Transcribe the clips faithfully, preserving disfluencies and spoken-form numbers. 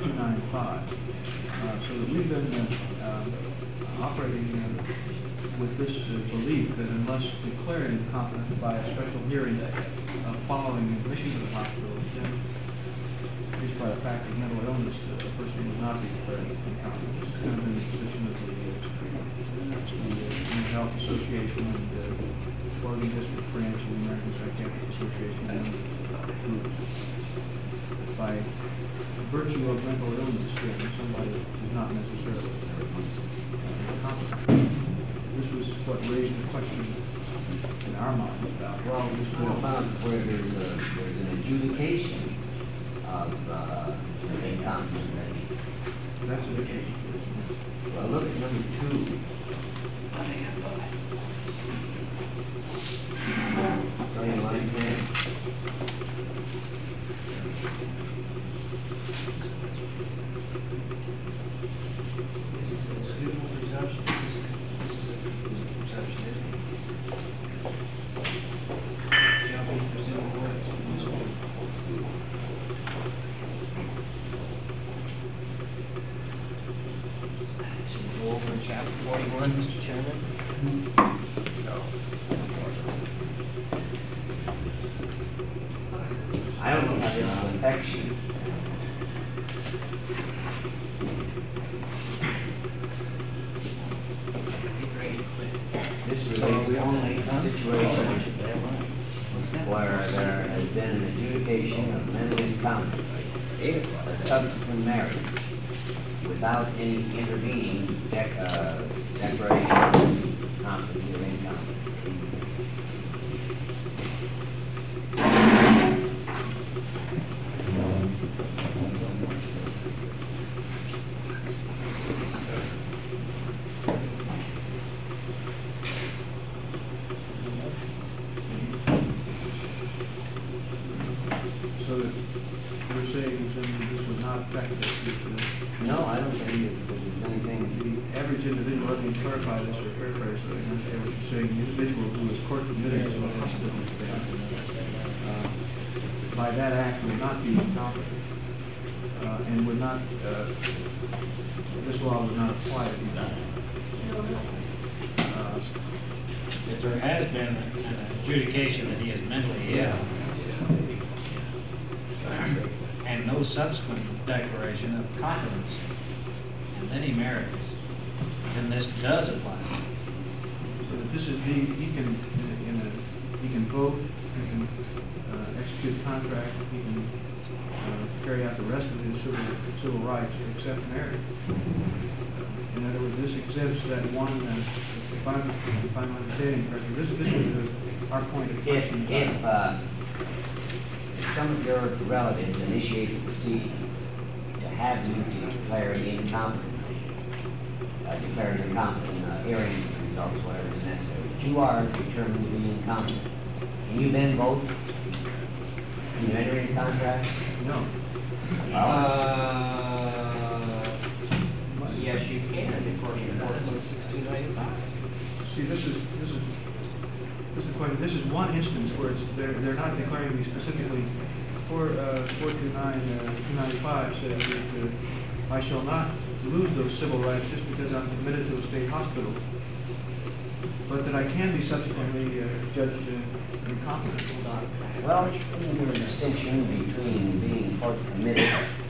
two ninety-five. Uh, so that we've been uh, uh, operating uh, with this uh, belief that unless declared incompetent by a special hearing uh, following admission to the hospital, then, at least by the fact of mental illness, uh, the person would not be declared incompetent. This has kind of been the position of the, uh, the Mental Health Association and uh, Oregon District Branch of the American Psychiatric Association and other groups. By virtue of mental illness, uh, somebody is not necessarily incompetent. This was what raised the question in our minds about, well, this How about where there's, a, there's an adjudication of uh, incompetency? That's the case. Well, look at number two. Starting line ten. This is an excusable presumption. This is a, this is a presumption, isn't it? Shall be presumed words. Should we go over in chapter forty-one, Mister Chairman? No. I don't know how this will affect you. This relates only to situations where there has been an adjudication of mental incompetency, a subsequent marriage, without any intervening dec uh, declaration of competency or incompetency. So that you're saying then this would not affect this? uh, No, I don't think that there's anything. The average individual, let me clarify this or paraphrase so I understand what you're saying, the individual who is court admitted to a hospital stay, uh, by that act would not be incompetent, uh, and would not, uh, this law would not apply to these. Uh, If there has been an adjudication that he is mentally ill, and no subsequent declaration of competency, and then he marries, then this does apply. So that this is, he, he can, in a, in a, he can vote, he can uh, execute contract, he can uh, carry out the rest of his civil, civil rights except marriage. Uh, in other words, this exempts that one, uh, if I'm, if I'm understanding correctly, this, this was the, our point of If, question. if, uh, if some of your relatives initiate proceedings to have you declare incompetency, uh, declare incompetent, uh, hearing results, whatever is necessary, but you are determined to be incompetent, can you then vote? Can you enter into contract? No. Well, Uh, yes, you can, according to Article sixteen ninety-five. See, this is, this is, this is quite, this is one instance where it's, they're, they're not declaring me specifically. Four, uh, four two nine, uh, two ninety-five says that, uh, I shall not lose those civil rights just because I'm admitted to a state hospital, but that I can be subsequently, uh, judged uh, incompetent. well, isn't there a distinction between being court committed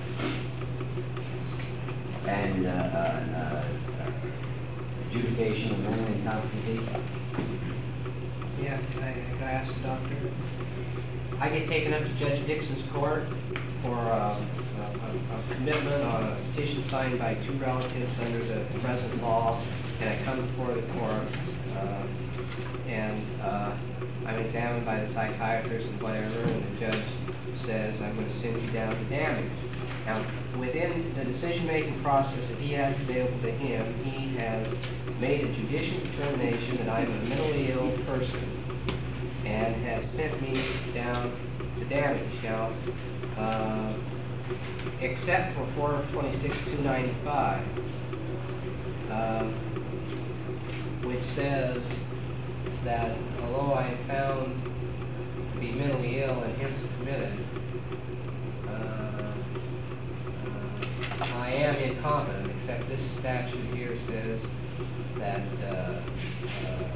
and, uh, uh, uh, adjudication of mental incompetency? Yeah, can I, can I ask the doctor? I get taken up to Judge Dixon's court for uh, a, a, a commitment on a petition signed by two relatives under the present law, and I come before the court, uh, and uh, I'm examined by the psychiatrist and whatever, and the judge says, I'm going to send you down to damage. Now, within the decision-making process that he has available to him, he has made a judicial determination that I'm a mentally ill person and has sent me down to damage. Now, uh, except for four twenty-six two ninety-five, uh, which says that although I am found to be mentally ill and hence committed, uh, uh, I am incompetent, except this statute here says that, uh, uh,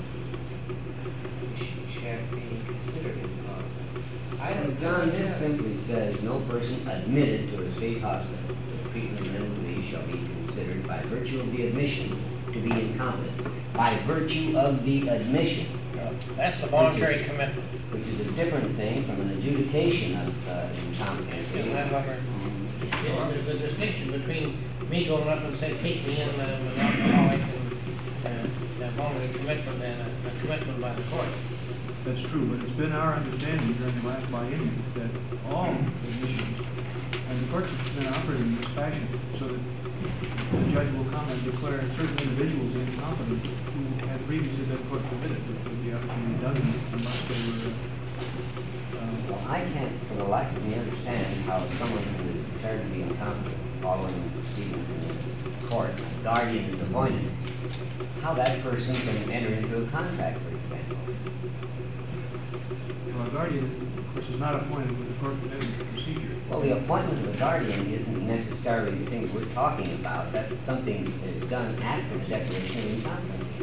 sh- shall be considered incompetent. I don't, John, this simply says, no person admitted to a state hospital with treatment of mental disease shall be considered by virtue of the admission to be incompetent. By virtue of the admission. That's the voluntary commitment. Which is a different thing from an adjudication of uh, incompetency. Isn't that what we're- Yeah, there's a distinction between me going up and saying, take me in, uh, I'm an alcoholic, and, uh, a voluntary commitment and a, a commitment by the court. That's true, but it's been our understanding during the last biennium that all admissions, and the courts have been operating in this fashion, so that the judge will come and declare certain individuals incompetent who had previously been court committed, which would be opportunity done unless they were, uh, Well, I can't, for the life of me, understand how someone who is declared to be incompetent following the proceedings in the court, a guardian is appointed, how that person can enter into a contract, for example. well, a guardian, of course, is not appointed with the court commitment procedure. Well, the appointment of a guardian isn't necessarily the things we're talking about. That's something that is done after the declaration of incompetency.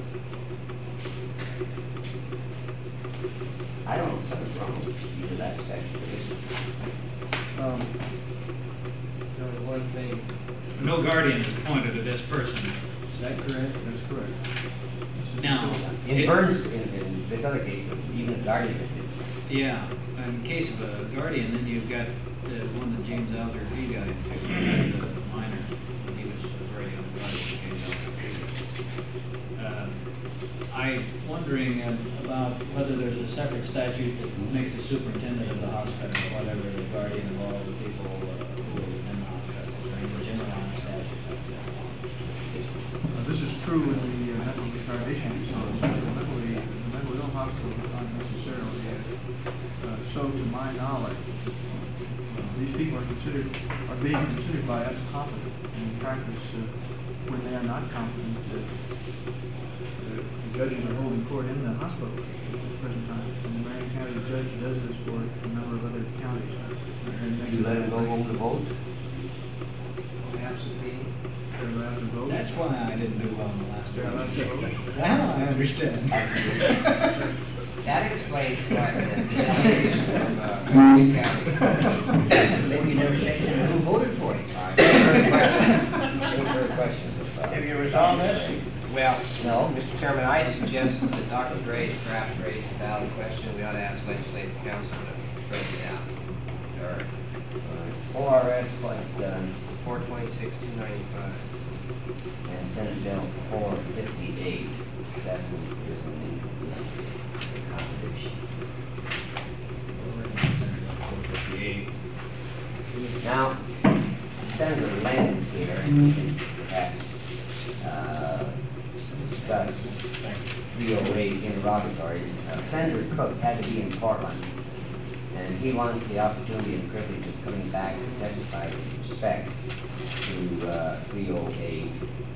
I don't know if something's wrong with either that statute or this one. Um, uh, one thing. No guardian is appointed to this person, is that correct? That's correct. This is- Now, In it- Burns, in, in this other case, even a guardian is. Yeah, in case of a guardian, then you've got the one that James Alder Fee guy took, the minor, when he was a very young guy, James Alder Fee. Uh, I'm wondering uh, about whether there's a separate statute that makes the superintendent of the hospital, or whatever, the guardian of all the people uh, who are in the hospital, or in the general line statute like this. Uh, This is true in the uh, mental retardation facilities, but the mentally, the mental ill hospitals are not necessarily, uh, uh, so to my knowledge, uh, these people are considered, are being considered by us competent, and in practice, uh, when they are not competent, uh, the judges are holding court in the hospital at the present time, and the Marion County judge does this for a number of other counties. And they- You let him go home to vote? Absentee. They're allowed to vote. That's why I didn't do well in the last They're allowed to one. vote. Now I understand. That explains why the delegation from, uh, County. Maybe you never checked in who voted for it. Any further questions? Have you resolved this? Well, No. Mister Chairman, I suggest that Doctor Gray perhaps raise a valid question. We ought to ask legislative council to break it down. Or O R S, what, um, four twenty-six, two ninety-five. and Senate Bill four fifty-eight, that's an, is an contradiction. Now, Senator Lenz here, we can perhaps, uh, discuss three oh eight interrogatories. Uh, Senator Cook had to be in Portland, and he wants the opportunity and privilege of coming back to testify with respect to, uh, three oh eight.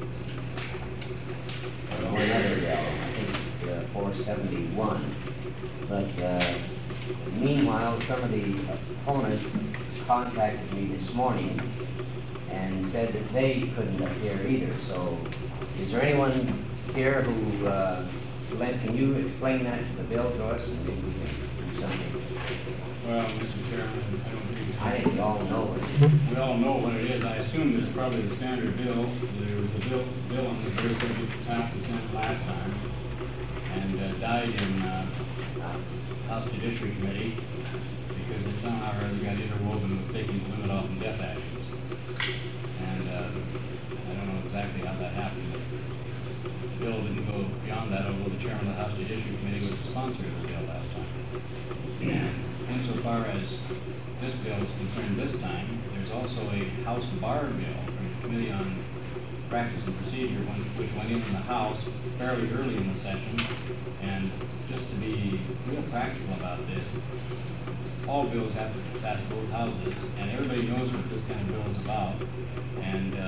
Or one other bill, I think, uh, four seventy-one. But, uh, meanwhile, some of the opponents contacted me this morning and said that they couldn't appear either. So, is there anyone here who, uh, Len, can you explain that to the bill to us, and maybe we can do something? Well, Mister Chairman, I don't think. I think we all know it. We all know what it is. I assume it's probably the standard bill. There was a bill, bill on the very subject that passed the Senate last time and uh, died in uh, House Judiciary Committee because it somehow or other got interwoven with taking the limit off in death actions. And uh, I don't know exactly how that happened. The bill didn't go beyond that, although the chairman of the House Judiciary Committee was the sponsor of the bill last time. And insofar as this bill is concerned this time, there's also a House Bar Bill from the Committee on Practice and Procedure, one, which went in in the House fairly early in the session. And just to be real practical about this, all bills have to pass both houses, and everybody knows what this kind of bill is about. And uh, if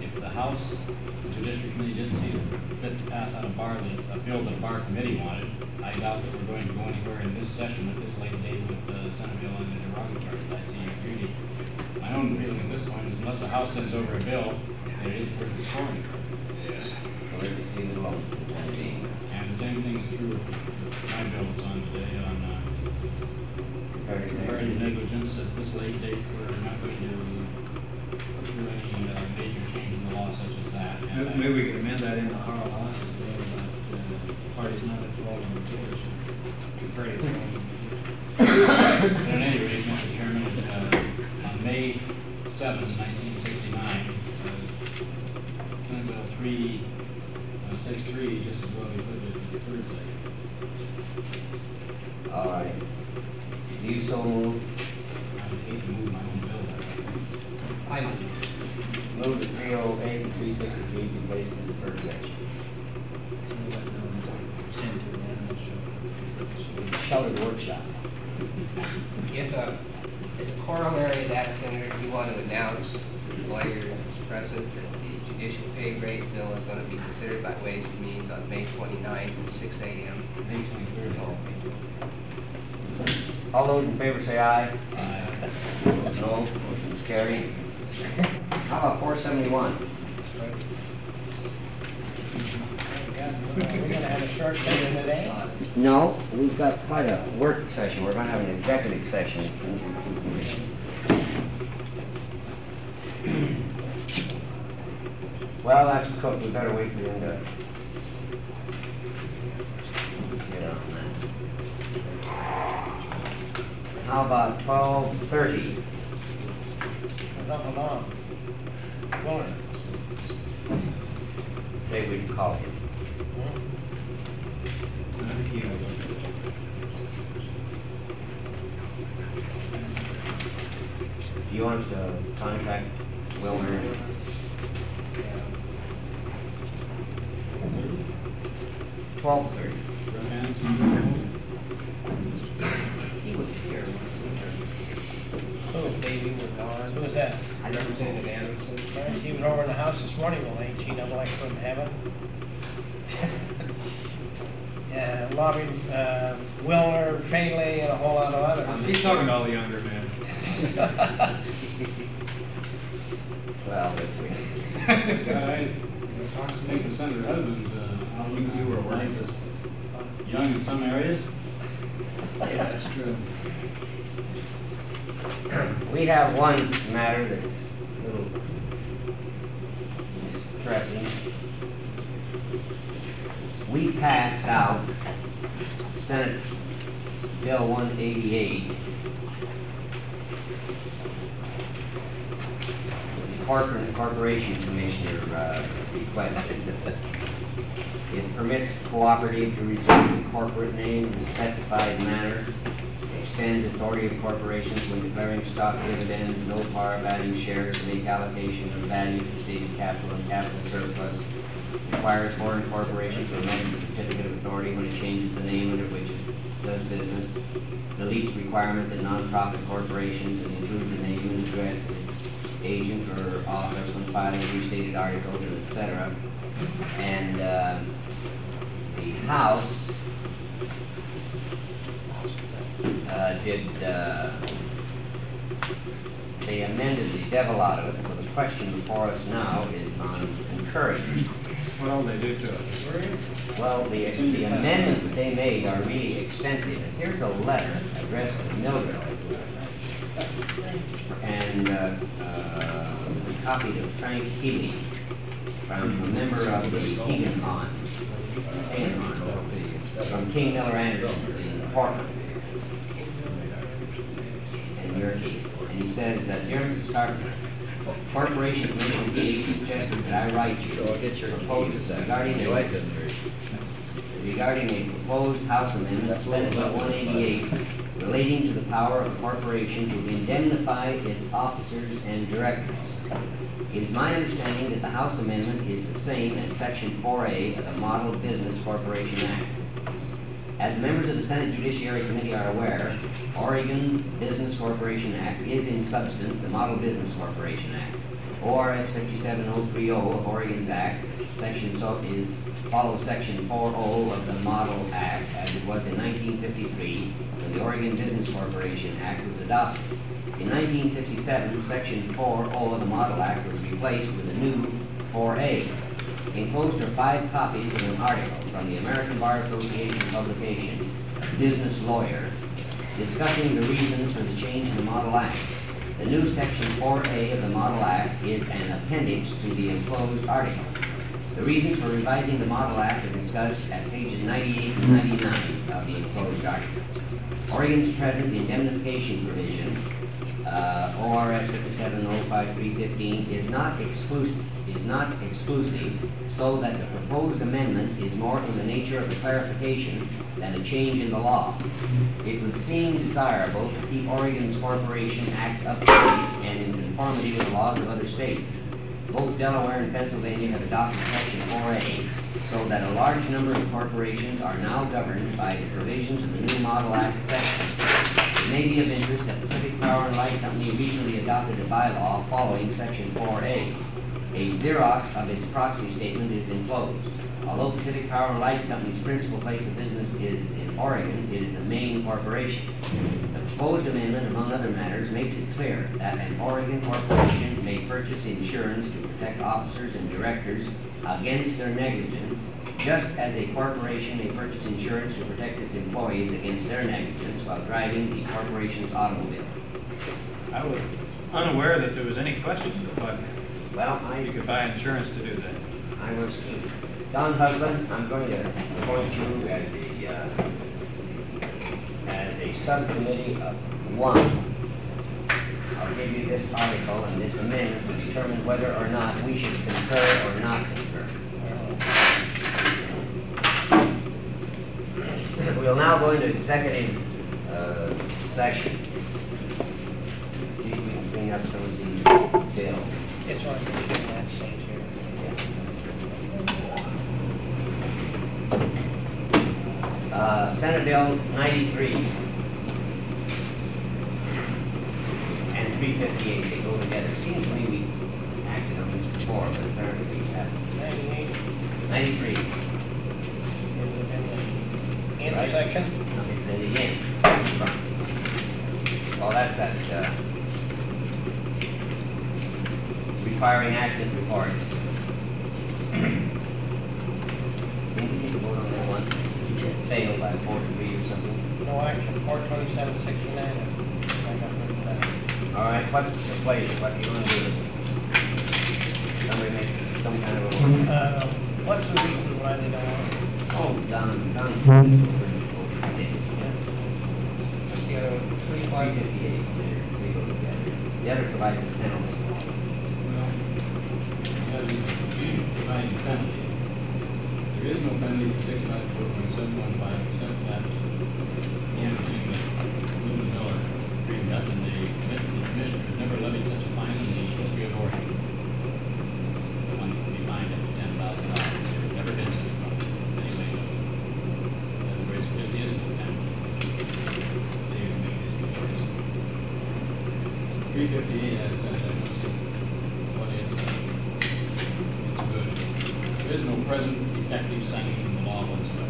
if the House Judiciary Committee didn't see fit to pass out a bar, that- a bill that a bar committee wanted, I doubt that we're going to go anywhere in this session at this late date with the Senate bill and the derogatories. I see your beauty. My own feeling at this point is unless the House sends over a bill, it is worth the scoring. So we're just leave it alone for the time being. And the same thing is true of my bill that's on today on, uh, Comparative comparative negligence. negligence. At this late date, we're not going to do any, uh, major change in the law such as that. And I- Maybe we could amend that in the Harl House as well, that, uh, parties not involved in the course. Comparative. But at any rate, Mister Chairman, uh, on May seventh, nineteen sixty-nine, uh, Senate Bill three, uh, six three, just as well we put it to the third session. All right. Do you so move? I hate to move my own bill that way. I, Move the three oh eight and three sixty-three be placed in the third section. Sheltered workshop. if a, as a corollary of that, Senator, you want to announce to the lawyer who's present that the judicial pay grade bill is going to be considered by Ways and Means on May twenty-ninth at six A M. May twenty-third. All those in favor say aye. Aye. No, motion's carried. How about four seventy-one? We're gonna have a short meeting today. No, we've got quite a work session. We're gonna have an executive session. Well, that's cooked. We better wait for them to get on that. How about twelve thirty? Nothing long. Going. Say we can call him. Do you want to contact Wilmer? Twelve thirty. He was here. Oh, baby, we're gone. Who was that? Representative Anderson. He was over in the house this morning, well, ain't she double X from heaven? Yeah, lobbied, uh, Wilmer, Faley, and a whole lot of others. He's talking to all the younger men. Well, that's weird. I think the Senator Husbands, uh, how you you were right, this young in some areas. Yeah, that's true. We have one matter that's a little distressing. We passed out Senate Bill one eighty-eight. The Corporate and Corporation Commissioner uh, requested. It permits cooperative to reserve the corporate name in a specified manner, extends authority of corporations when declaring stock dividends, no par value shares to make allocation of value to stated capital and capital surplus, requires foreign corporation to amend the certificate of authority when it changes the name under which it does business, deletes requirement that nonprofit corporations that include the name and address of its agent or office when filing restated articles, et cetera. And uh, the House uh, did, uh, they amended the devil out of it, so the question before us now is on concurrence. What all they do to it? Well, the, the amendments that they made are really extensive. And here's a letter addressed to Mildred. And, uh, uh, copied to Frank Healy from a member of the Keegan Con, from King Miller Anderson in Portland. And your key. And he says that, dear Missus Carpenter, Corporation Commission committee suggested that I write you proposes regarding a, regarding a proposed House amendment, Senate Bill one eighty-eight, relating to the power of a corporation to indemnify its officers and directors. It is my understanding that the House amendment is the same as Section four A of the Model Business Corporation Act. As members of the Senate Judiciary Committee are aware, Oregon's Business Corporation Act is in substance the Model Business Corporation Act. O R S fifty-seven oh three oh of Oregon's Act, section so is, follows section four oh of the Model Act as it was in nineteen fifty-three when the Oregon Business Corporation Act was adopted. In nineteen sixty-seven, section four oh of the Model Act was replaced with a new four A. Enclosed are five copies of an article from the American Bar Association publication, Business Lawyer, discussing the reasons for the change in the Model Act. The new section four A of the Model Act is an appendix to the enclosed article. The reasons for revising the Model Act are discussed at pages ninety-eight and ninety-nine of the enclosed article. Oregon's present indemnification provision, uh, O R S fifty-seven oh five three fifteen, is not exclusive, is not exclusive, so that the proposed amendment is more in the nature of a clarification than a change in the law. It would seem desirable to keep Oregon's Corporation Act up to date and in conformity with the laws of other states. Both Delaware and Pennsylvania have adopted section four A, so that a large number of corporations are now governed by the provisions of the new Model Act section. It may be of interest that Pacific Power and Light Company recently adopted a bylaw following section four A. A Xerox of its proxy statement is enclosed. Although Pacific Power and Light Company's principal place of business is in Oregon, it is a Maine corporation. The proposed amendment, among other matters, makes it clear that an Oregon corporation may purchase insurance to protect officers and directors against their negligence, just as a corporation may purchase insurance to protect its employees against their negligence while driving the corporation's automobile. I was unaware that there was any question, but Well, I... you could buy insurance to do that. I was too. Don Husband, I'm going to appoint you as a, uh, as a subcommittee of one. I'll give you this article and this amendment to determine whether or not we should concur or not concur. We'll now go into executive, uh, session. See if we can clean up some of these bills. It's on that same here. Uh, Senate Bill ninety-three and three fifty-eight, they go together. Seems to me we acted on this before, but apparently we haven't. Ninety-eight, ninety-three. in the, in the intersection. It's in the end. Well, that's that, uh, requiring accident reports. Didn't you take a vote on that one? Failed by four to three or something? No action, four twenty-seven sixty-nine. All right, what's the pleasure? What do you want to do? Somebody make some kind of a... Uh, what's the reason why they don't want it? Oh, Don, Don. What's the other one? Three, Three five, fifty-eight, they go together. The other provides a penalty. Well, as providing penalty, there is no penalty for six five four point seven one five, except that one thing that Lou and Miller agreed up, and the commission, the commission has never levied such a fine in the history of Oregon. One can be fined up to ten thousand dollars. There's never been such a fine anyway. In other words, there just is no penalty. They would make this notice. Three fifty-eight has said that it's, what it's, uh, it's good. There is no present effective sanction in the law whatsoever.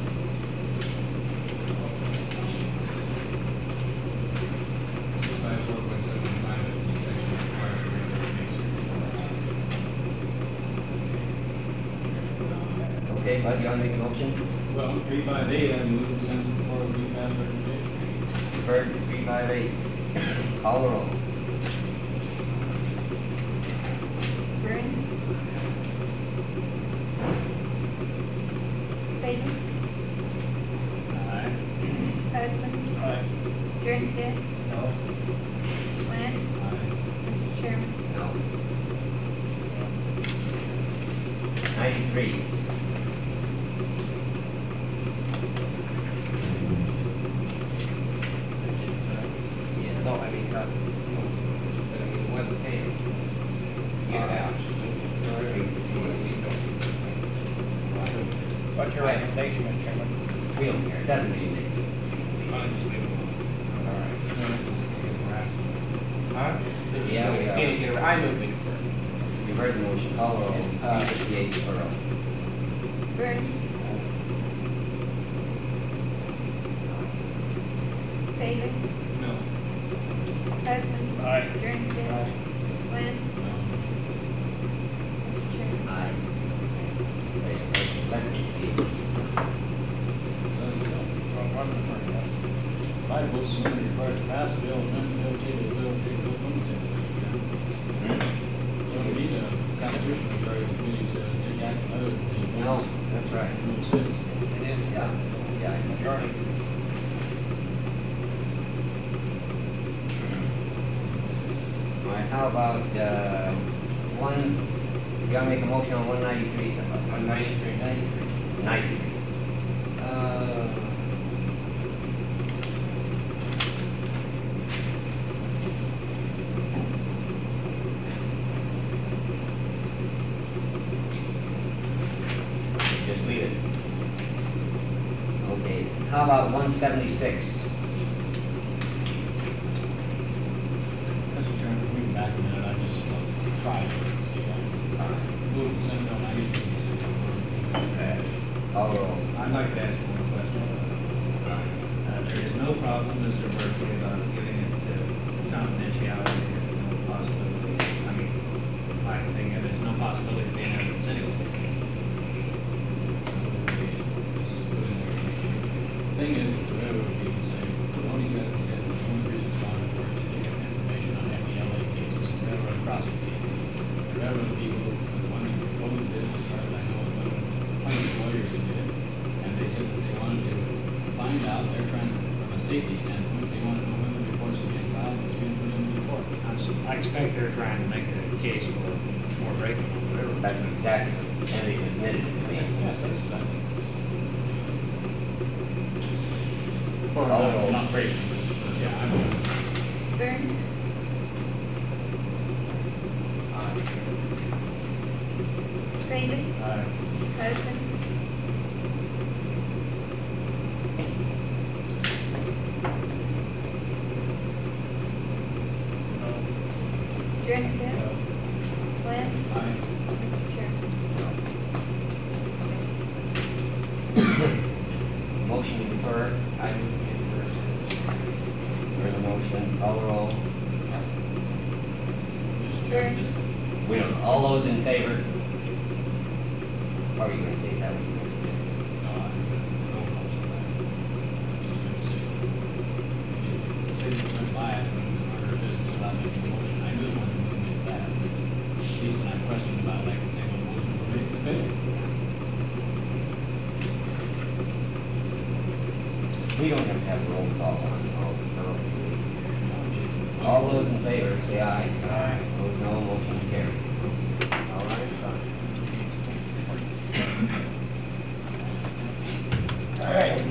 six five four point seven five is the section required for regular cases. Okay, Bud, you want to make a motion? Well, three five eight, I move to send before we pass recommendation. You've heard three five eight. Call the roll. Burns. Bailey. Aye. Husband. Aye. Drinstead. No. Flynn. Mister Chairman. No. Ninety-three. Yeah, no, I mean, uh, but I mean, when the pay, get it out. What's your recommendation, Mister Chairman? We don't care, it doesn't mean anything. Huh? Yeah, we are. Can't get it, I move it for. heard the motion, call roll, uh, fifty-eight, deferral. Burns, Bailey, No. Husband. Aye. Jernsdale. Glenn. Mister Chairman. Aye. Let's see. Five votes, one required to pass the bill, and then the bill table, the bill table, the bill table. You don't need a constitutional majority of the committee to take action other than the. No, that's right. Rule six. It is, Yeah, yeah. majority. All right, how about, uh, one, you gotta make a motion on one ninety-three, something. One ninety-three. Ninety-three. Ninety-three. Uh, Just leave it. Okay, how about one seventy-six? Mister Chairman, we can back a minute, I just uh, tried to see that. Move to send bill ninety-three. Call roll. I'd like to ask one question. Uh, there is no problem, Mister Berkeley, about giving it uh, confidentiality, there's no possibility, I mean, my thing is, there's no possibility of being evidence anyway. This is put in there. Thing is, the railroad people say, Tony's got, has the one reason why we're to get information on M E L A cases and railroad crossing cases. The railroad people, the ones who proposed this, as far as I know, were the plaintiff lawyers who did it, and they said that they wanted to find out, they're trying, to, from a safety standpoint, they want to know when the reports are being filed and it's being put in the report. I'm s- I expect they're trying to make a case for more breaking on the railroad. That's exactly, and they admitted it to me. Yes, that's exactly. Call roll. Not breaking, but, yeah, I'm. Burns, Bailey, Aye. Husband. Jernsdale. Glenn. Aye. Mister Chairman. Motion to defer. I move to defer. Heard the motion, call roll. Burns, We don't, all those in favor? Or are you gonna say that? What you gonna say? No, I, no comments on that. Just gonna say. Say you went by it when it was order of business without making a motion, I knew one was gonna make that. These when I questioned about, like, say, well, motion for me to fail. We don't have to have a roll call on all, no. All those in favor, say aye. Aye. Those no, motion carried. All right, fine. All right.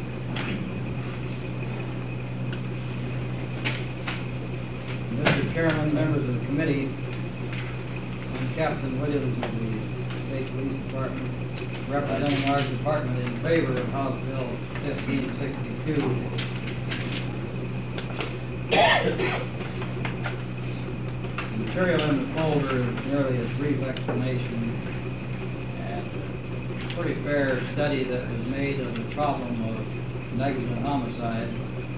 Mister Chairman, members of the committee, I'm Captain Williams of the State Police Department, representing our department in favor of House Bill fifteen sixty-two. The material in the folder is merely a brief explanation and a pretty fair study that was made of the problem of negligent homicide.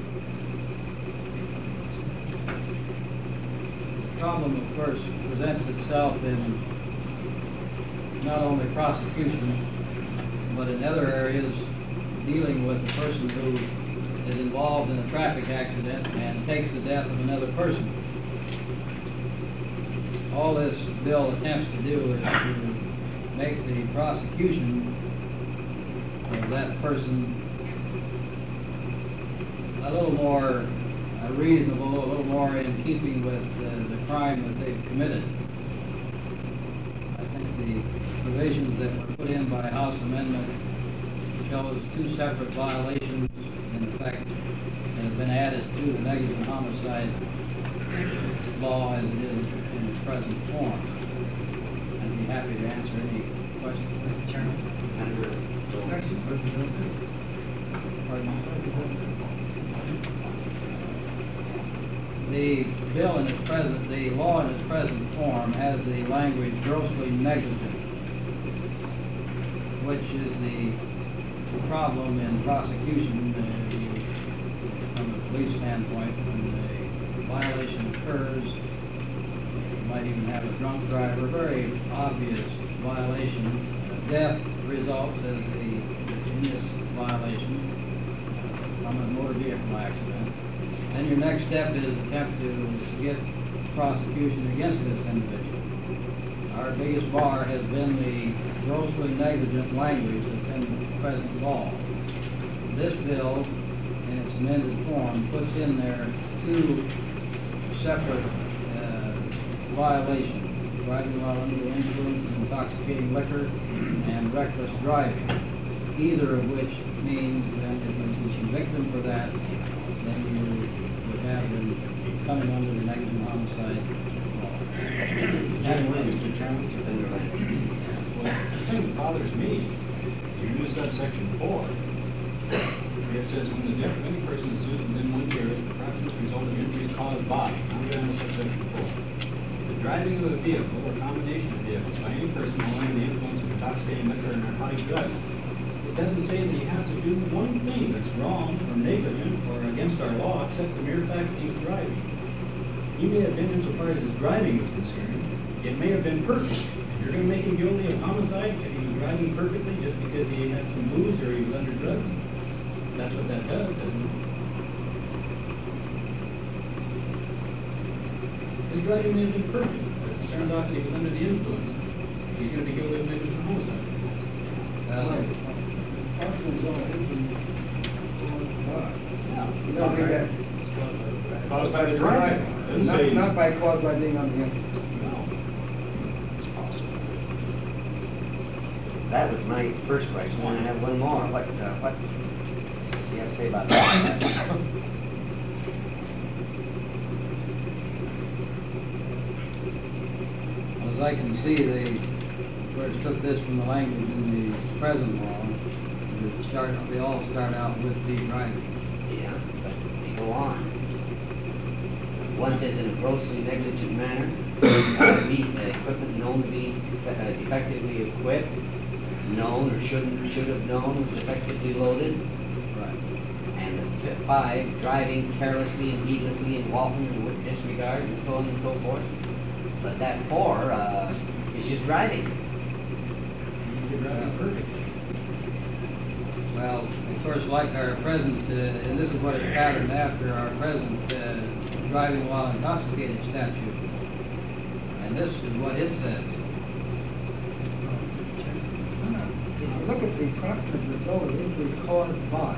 The problem, of course, presents itself in not only prosecution, but in other areas dealing with the person who is involved in a traffic accident and takes the death of another person. All this bill attempts to do is to make the prosecution of that person a little more uh, reasonable, a little more in keeping with uh, the crime that they've committed. I think the provisions that were put in by House Amendment shows two separate violations, in effect, that have been added to the negligent homicide law as it is in its present form. I'd be happy to answer any questions. Mister Chairman? Senator. Question, President. Pardon? The bill in its present, the law in its present form has the language grossly negligent, which is the problem in prosecution uh, from the police standpoint. When a violation occurs, you might even have a drunk driver, very obvious violation, uh, death results as the, in this violation uh, from a motor vehicle accident. Then your next step is attempt to get prosecution against this individual. Our biggest bar has been the grossly negligent language that's in the present law. This bill, in its amended form, puts in there two separate uh, violations: driving while under the influence of intoxicating liquor and reckless driving. Either of which means that if you can convict them for that, then you would have them coming under the negligent homicide law. Mister Chairman? Well, the thing that bothers me, you use subsection four, where it says, when the death of any person is sued within one year is the proximate result of injuries caused by, I'm going to subsection four, the driving of a vehicle or combination of vehicles by any person while under the influence of intoxicating liquor or narcotic drugs. It doesn't say that he has to do one thing that's wrong or negligent or against our law except the mere fact that he's driving. He may have been, insofar as his driving is concerned, it may have been perfect. You're going to make him guilty of homicide if he was driving perfectly just because he had some booze or he was under drugs? That's what that does, doesn't it? His driving may have been perfect, but it turns out that he was under the influence. He's going to be guilty of negligent homicide. Uh, Caused by the driving. Doesn't Not, say- not by caused by being on the influence. No. It's possible. That was my first question, and I have one more. What, uh, what do you have to say about that? As I can see, they first took this from the language in the present law. They start, they all start out with the driving. Yeah, but they go on. One says in a grossly negligent manner, uh, be, uh, equipment known to be uh, defectively equipped, known or shouldn't, should have known was defectively loaded. Right. And the fi- five, driving carelessly and heedlessly and walking and with disregard and so on and so forth. But that four, uh, is just driving. You're driving perfectly. Well, of course, like our present, uh, and this is what is patterned after our present uh, driving while intoxicated statute. And this is what it says. If you look at the proximate result of injuries caused by,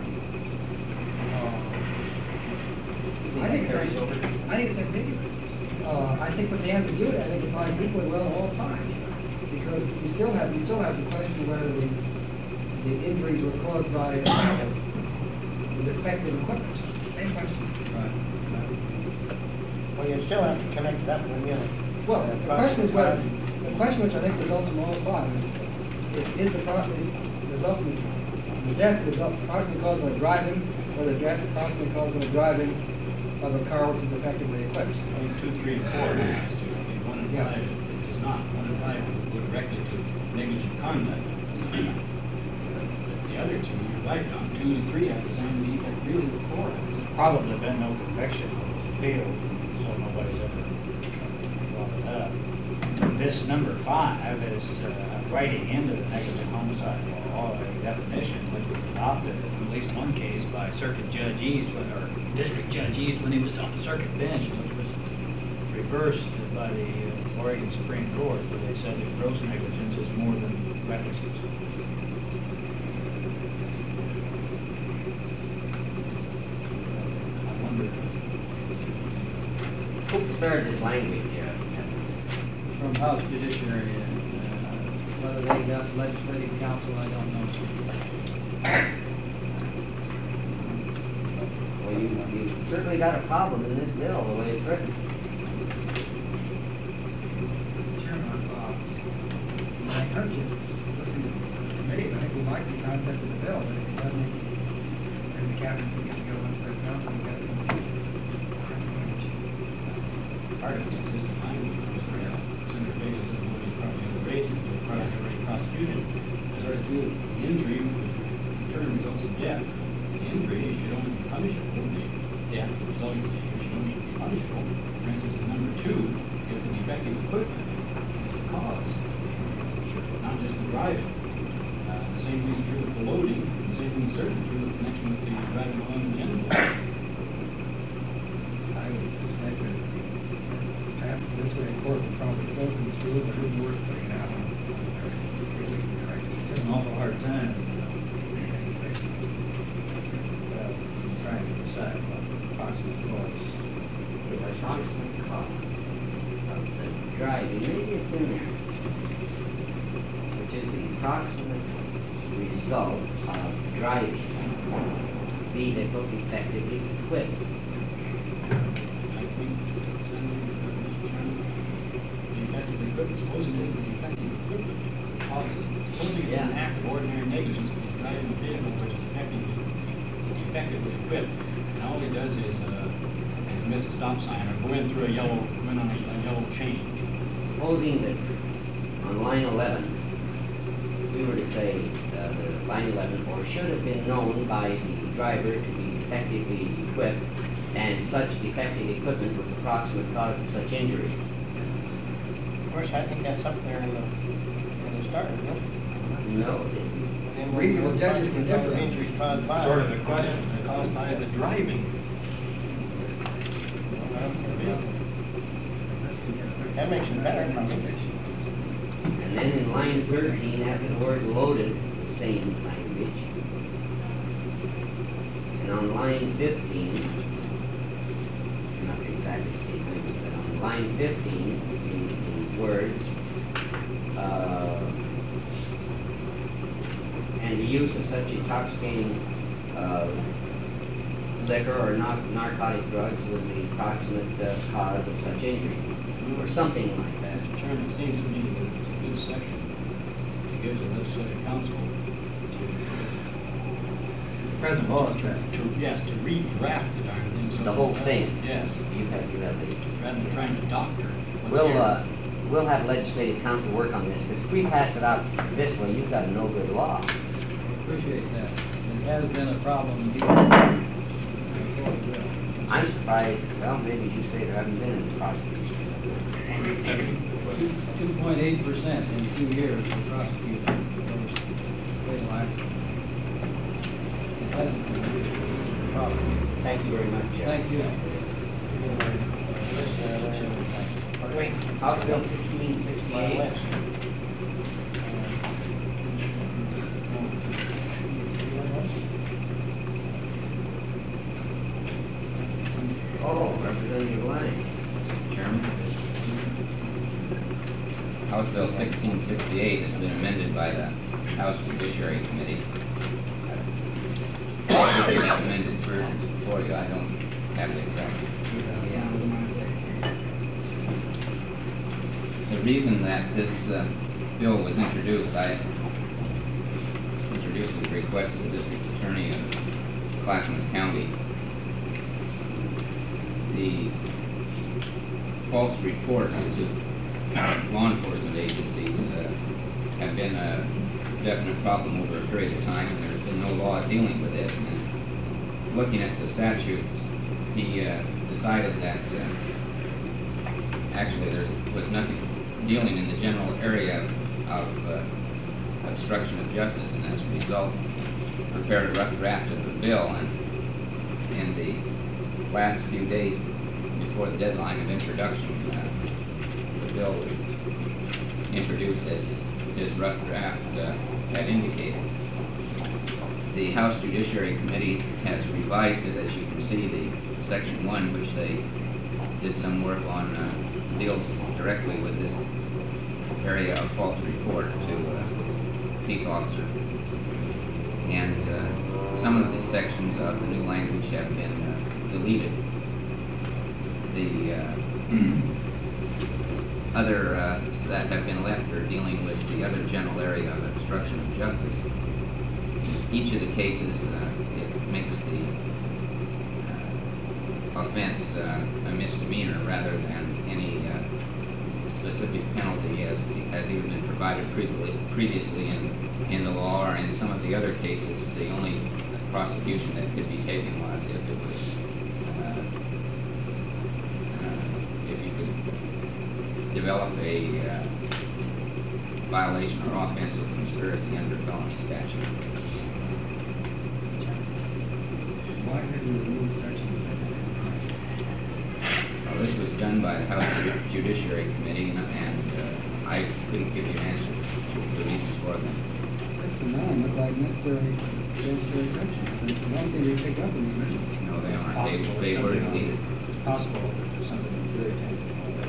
I think it's, carries over? I think it's ambiguous. Uh, I think what they have to do, I think, define equally well all five. Because you still have, you still have the question whether the, the injuries were caused by uh, the defective equipment. Same question. Right. Well, you still have to connect that one, you know. Well, the question is whether, the question which I think results from all five is, is the pro, is the result from, the death result, approximately caused by driving, or the death approximately caused by driving of a car which is defectively equipped. I mean, two, three, and four it has to. I mean, one and Yes. five, it does not. One and five would go directly to negligent conduct. The other two, you're right on, two and three have the same defect, really, the four. Probably been no conviction on the field, so nobody's ever brought it up. This number five is uh, writing into the negligent homicide law a definition which was adopted in at least one case by Circuit Judge East, when- or District Judge East, when he was on the circuit bench, which was reversed by the uh, Oregon Supreme Court, where they said that gross negligence is more than recklessness. I wonder. Who prepared this language, uh, From House Judiciary, uh, whether they got legislative counsel, I don't know. well, you, you certainly got a problem in this bill, the way it's written. Chairman, uh, I encourage you, listen to the committee, I think we like the concept of the bill, but if it doesn't, then the cabinet will get to go once their council and get some language. part of its existing language. Senator Vega said one of these probably other races that are probably already prosecuted. As far as the injury, which return results in death, the injury should only be punishable. The death resulting in the injury should only be punishable. For instance, in number two, if the defective equipment is the cause, not just the driving. Uh, the same thing is true with the loading, the same thing is certainly true in connection with the driving along the end. I would suspect that perhaps this way court would probably so construe, but it isn't worth putting out. It's an awful hard time. uh, Trying to decide what the approximate cause. The approximate cost of the driving, maybe it's in there, which is the approximate result of driving, vehicle effectively equipped. I think, Senator, Mister Chairman, the effective equipment, supposing it is the effective equipment, cause, supposing it's an Yeah. act of ordinary negligence, if he's driving a vehicle which is effectively, effectively equipped, and all he does is, uh, is miss a stop sign or go in through a yellow, go in on a, a yellow change. Supposing that on line eleven, we were to say, uh, the line eleven, or should have been known by the driver to be defectively equipped, and such defective equipment was the approximate cause of such injuries. Of course, I think that's up there in the, in the start, no? No, it didn't. And Reasonable judges can differ. Injuries caused by. Sort of the question, caused by the driving. That makes it better, probably. And then in line thirteen, after the word loaded, the same language. And on line fifteen, not exactly the same language, but on line fifteen, in, in words, uh, and the use of such intoxicating, uh, liquor or nar- narcotic drugs was the approximate uh, cause of such injury, or something like that. Mister Chairman, it seems to me that it's a good section to give the legislative council to, Present law is that. to, yes, to redraft the darn thing. so The whole that- thing. Yes, You have, you have the, rather than trying to doctor what's we'll, here. uh, we'll have legislative council work on this, because if we pass it out this way, you've got a no good law. Appreciate that. It has been a problem dealing I'm surprised, well, maybe you say there haven't been any prosecutions. two point eight percent in two years for prosecuting those fatal accidents. It hasn't been a problem. Thank you very much, Jeff. Thank you. Wait. House Bill sixteen sixty-eight. Oh, Representative Lang. Chairman. House Bill sixteen sixty-eight has been amended by the House Judiciary Committee. I'll give you the amended versions before you. I don't have the exact. The reason that this uh, bill was introduced, I introduced at the request of the District Attorney of Clackamas County. The false reports to law enforcement agencies uh, have been a definite problem over a period of time, and there's been no law dealing with this. And looking at the statute, he uh, decided that uh, actually there was nothing dealing in the general area of uh, obstruction of justice, and as a result prepared a rough draft of the bill. And in the last few days before the deadline of introduction, uh, the bill was introduced as his rough draft uh, had indicated. The House Judiciary Committee has revised it. As you can see, the section one, which they did some work on, uh, deals directly with this area of false report to a peace officer. And uh, some of the sections of the new language have been uh, deleted. The uh, other uh, that have been left are dealing with the other general area of obstruction of justice. In each of the cases, uh, it makes the uh, offense uh, a misdemeanor rather than any uh, specific penalty as has even been provided previously previously in in the law, or in some of the other cases, the only prosecution that could be taken was if it was uh, uh, if you could develop a uh, violation or offense of conspiracy under felony statute. Why did we remove section six? Well, this was done by the House Ju- Judiciary Committee, and, and uh, I couldn't give you an answer to the reasons for them. Six and nine look like necessary statutory sections, and the ones that we pick up in the minutes. No, they aren't. They, Possible they it's were something deleted. It's possible that there's something very technical that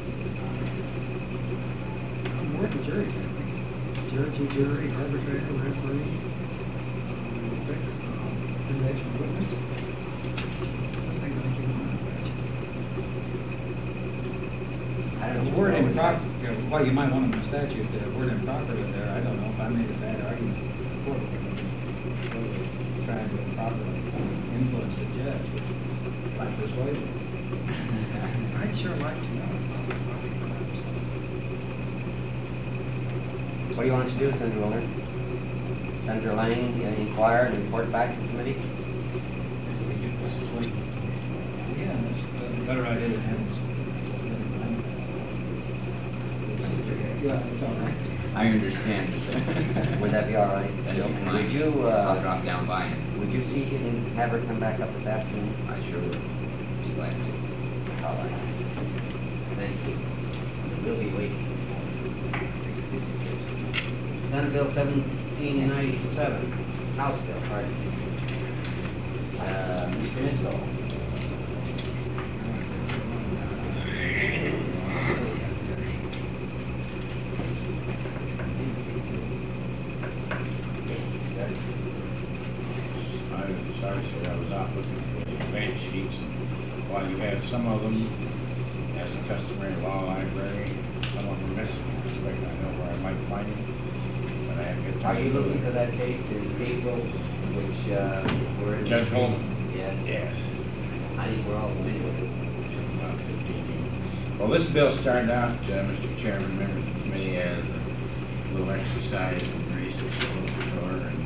I'm more than jury taking. Judge and jury, arbitrator, referee, um, six, um, conviction witness. Those things I keep on the statute. I don't know. The word improper, you know, well, you might want in the statute, the word improper in there, I don't know if I made a bad argument before, but I'm trying to improperly influence the judge, which might persuade him. I'd sure like to know. What do you want us to do, Senator Miller? Senator Lang, uh, inquire and report back to the committee? Yeah, that's a better idea than having. Yeah, it's all right. I understand. Would that be all right? That'd be fine. Would you, I'll uh, drop down by him. would you see it and have her come back up this afternoon? I sure would be glad to. All right. Thank you. We'll be waiting. Senate Bill seventeen ninety-seven, House Bill, pardon. Uh, Mister Nisco. I'm sorry, sir, I was out looking for the advance sheets. While you have some of them, as a customary law library, some of them are missing. I expect I know where I might find them, but I haven't got Are time. you to looking look. for that case in April, which, uh, we're in? Judge Holman? Yes. Yes. I think we're all familiar with it. About fifteen years. Well, this bill started out, uh, Mister Chairman, members of the committee, as a little exercise in research the door, and,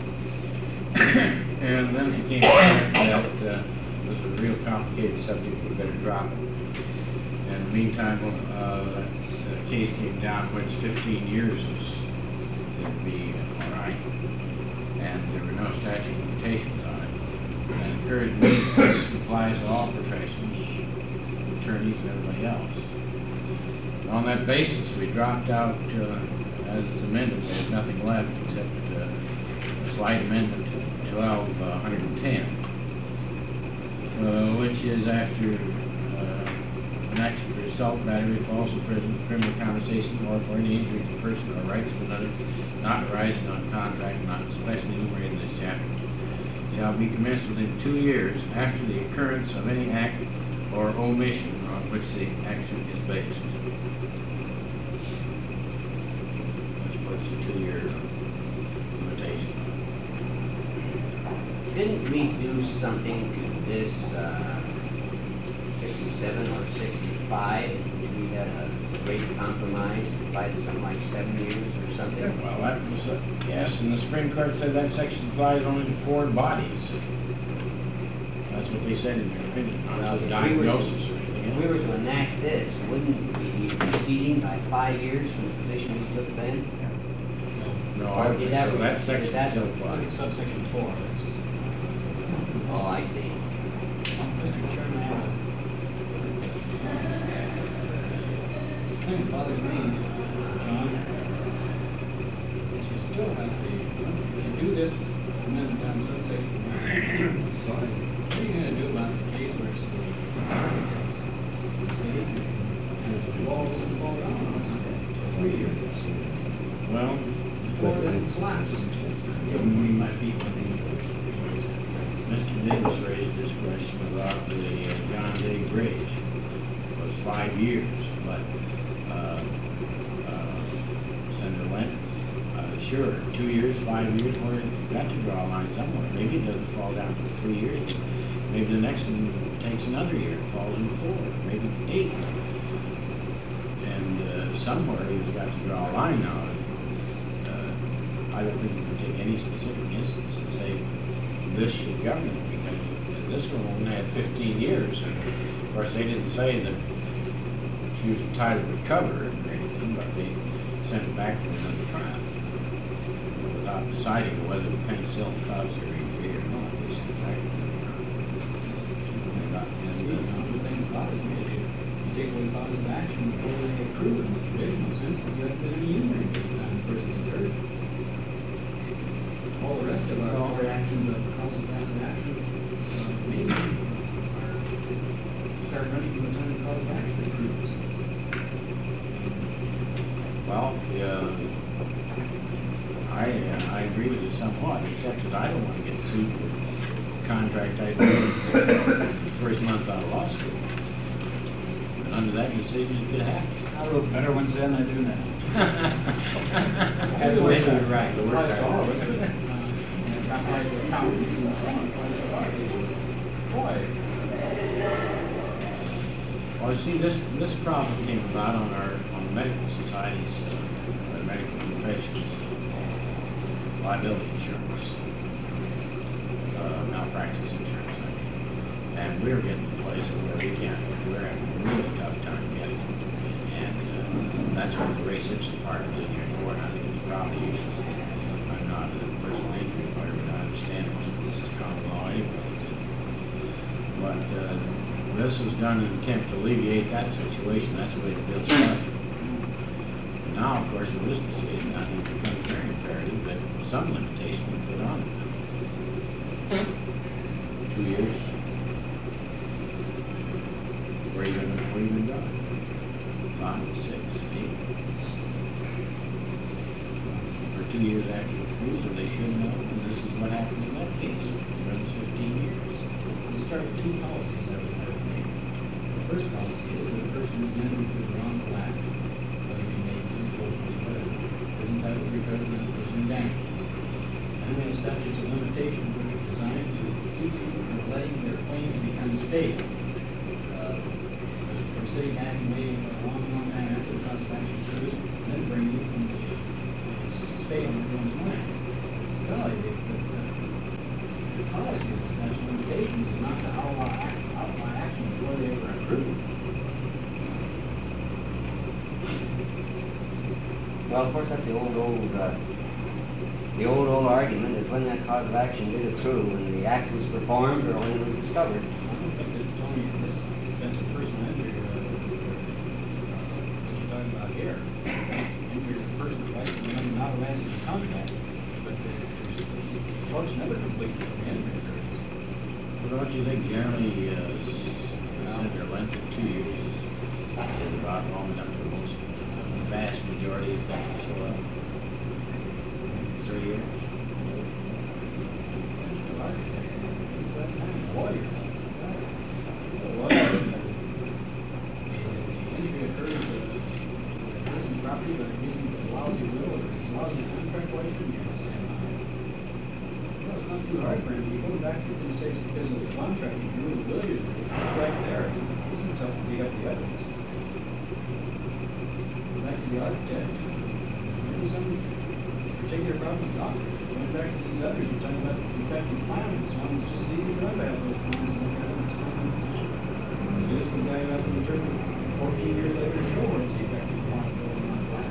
and then it came out that, uh, this was a real complicated subject, we better drop it. In the meantime, uh, the case came down, which fifteen years was, it'd be all right, and there were no statute of limitations on it. And it occurred to me that this applies to all professions, attorneys and everybody else. And on that basis, we dropped out, uh, as it's amended, there's nothing left except uh, a slight amendment to twelve ten, uh, which is after uh, an action for assault, battery, false imprisonment, criminal conversation, or for any injury to the person or rights of another, not arising on contract, not especially enumerated in this chapter, shall be commenced within two years after the occurrence of any act or omission on which the action is based. Which puts a two-year limitation. Didn't we do something to this, uh, sixty-seven or sixty-five? We had a great compromise, applied to something like seven years or something? Well, that was, uh, yes, and the Supreme Court said that section applies only to foreign bodies. That's what they said in their opinion, Well, not if the we were- diagnosis or anything If else. we were to enact this, wouldn't we be receding by five years from the position we took then? No, Or I don't did think that so. re- That did section that- still applies. Subsection four, that's. Oh, I see. Mister Chairman, I have a thing that bothers me, John, is you still have the, you do this amendment on subsection one. So what are you gonna do about the case where it's the architects, the state, and if the wall doesn't fall down on something for three years, it's, Well, or it doesn't collapse, given we might be, Mister Davis raised this question about the uh, John Day Bridge. It was five years, but, uh, uh, Senator Lent, uh, sure, two years, five years, where you got to draw a line somewhere. Maybe it doesn't fall down to three years. Maybe the next one takes another year, falls in four, maybe eight. And uh, somewhere you've got to draw a line now. Uh, I don't think you can take any specific instance and say this should govern it, because this one only had fifteen years. Of course, they didn't say that she was entitled to recover or anything, but they sent it back for another trial without deciding whether the penicillin caused her injury or not. They sent it back for another trial. They got- and, uh, The thing about it, is you take away cause of action before they accrue in the traditional sense, because there hasn't been any injury to the time the person gets hurt. All the rest of our, all our actions of cause of action, uh, maybe, are, start running from the time the cause of action accrues. Well, uh, I, uh, I agree with you somewhat, except that I don't want to get sued for a contract I did the first month out of law school. And under that decision, it could happen. I wrote better ones then than I do now. Maybe you're right. The word Applies to all of us, that- but, uh, and it applies to accountants and so on, applies to our people. Boy, Well, you see, this, this problem came about on our, on the medical society's, uh, uh, medical professions, liability insurance, uh, malpractice insurance. I mean. And we're getting to a place where we can't, we're having a really tough time getting it. And, uh, that's what the Ray Simpson part is in here for, and I think it's probably useless. I'm not a personal injury lawyer, but I understand most of this is common law anyways. But, uh, this was done in an attempt to alleviate that situation. That's the way the bill started. Now, of course, with this decision, I think it becomes very imperative that some limitation be put on it. Two years. Where you gonna, where you gonna go? Five, six, eight. For two years after the cruiser, they should know, and this is what happened in that case. It runs fifteen years. we start with two policies that we have made. The first policy is that a person who's entered into the wrongful act, whether he may be guilty or whatever, is entitled to recover the person damages. And we have statutes of limitations which are designed to keep people from letting their claims become stale. Uh, For sitting back and waiting for a long, long time after the cause of action occurs, and then bring you from stale in everyone's mind. Well, the, the, the policy of the statute of limitations is not to outlaw, act, outlaw action before they ever accrue. Well, of course, that's the old, old, uh, the old, old argument is when that cause of action did accrue, when the act was performed or when it was discovered. I don't think that it's only in this sense of personal injury, uh, uh, what you're talking about here. Injury to the person, right, and then not a ransom contract, but the, the tort's never complete from the injury occurs. Well, don't you think generally, uh, Senator length of two years is about long enough for most, uh, vast majority of things to show up? Three years? Lawyer. A lawyer, the injury occurs, uh, the person's property, but it means a lousy will or a lousy contract, why shouldn't you stand on it? Well, it's not too hard for him, you go back to the say it's because of the contract, you drew the will, it's right there, it doesn't tell you got the evidence. Go back to the architect, maybe some particular problem, doctor, going back to these others, you're talking about defective plans, this one's just as easy to run out those plans and look at them, it's not in position. So this one guy out in the journal, fourteen years later, show where it's defective plans, going on plans.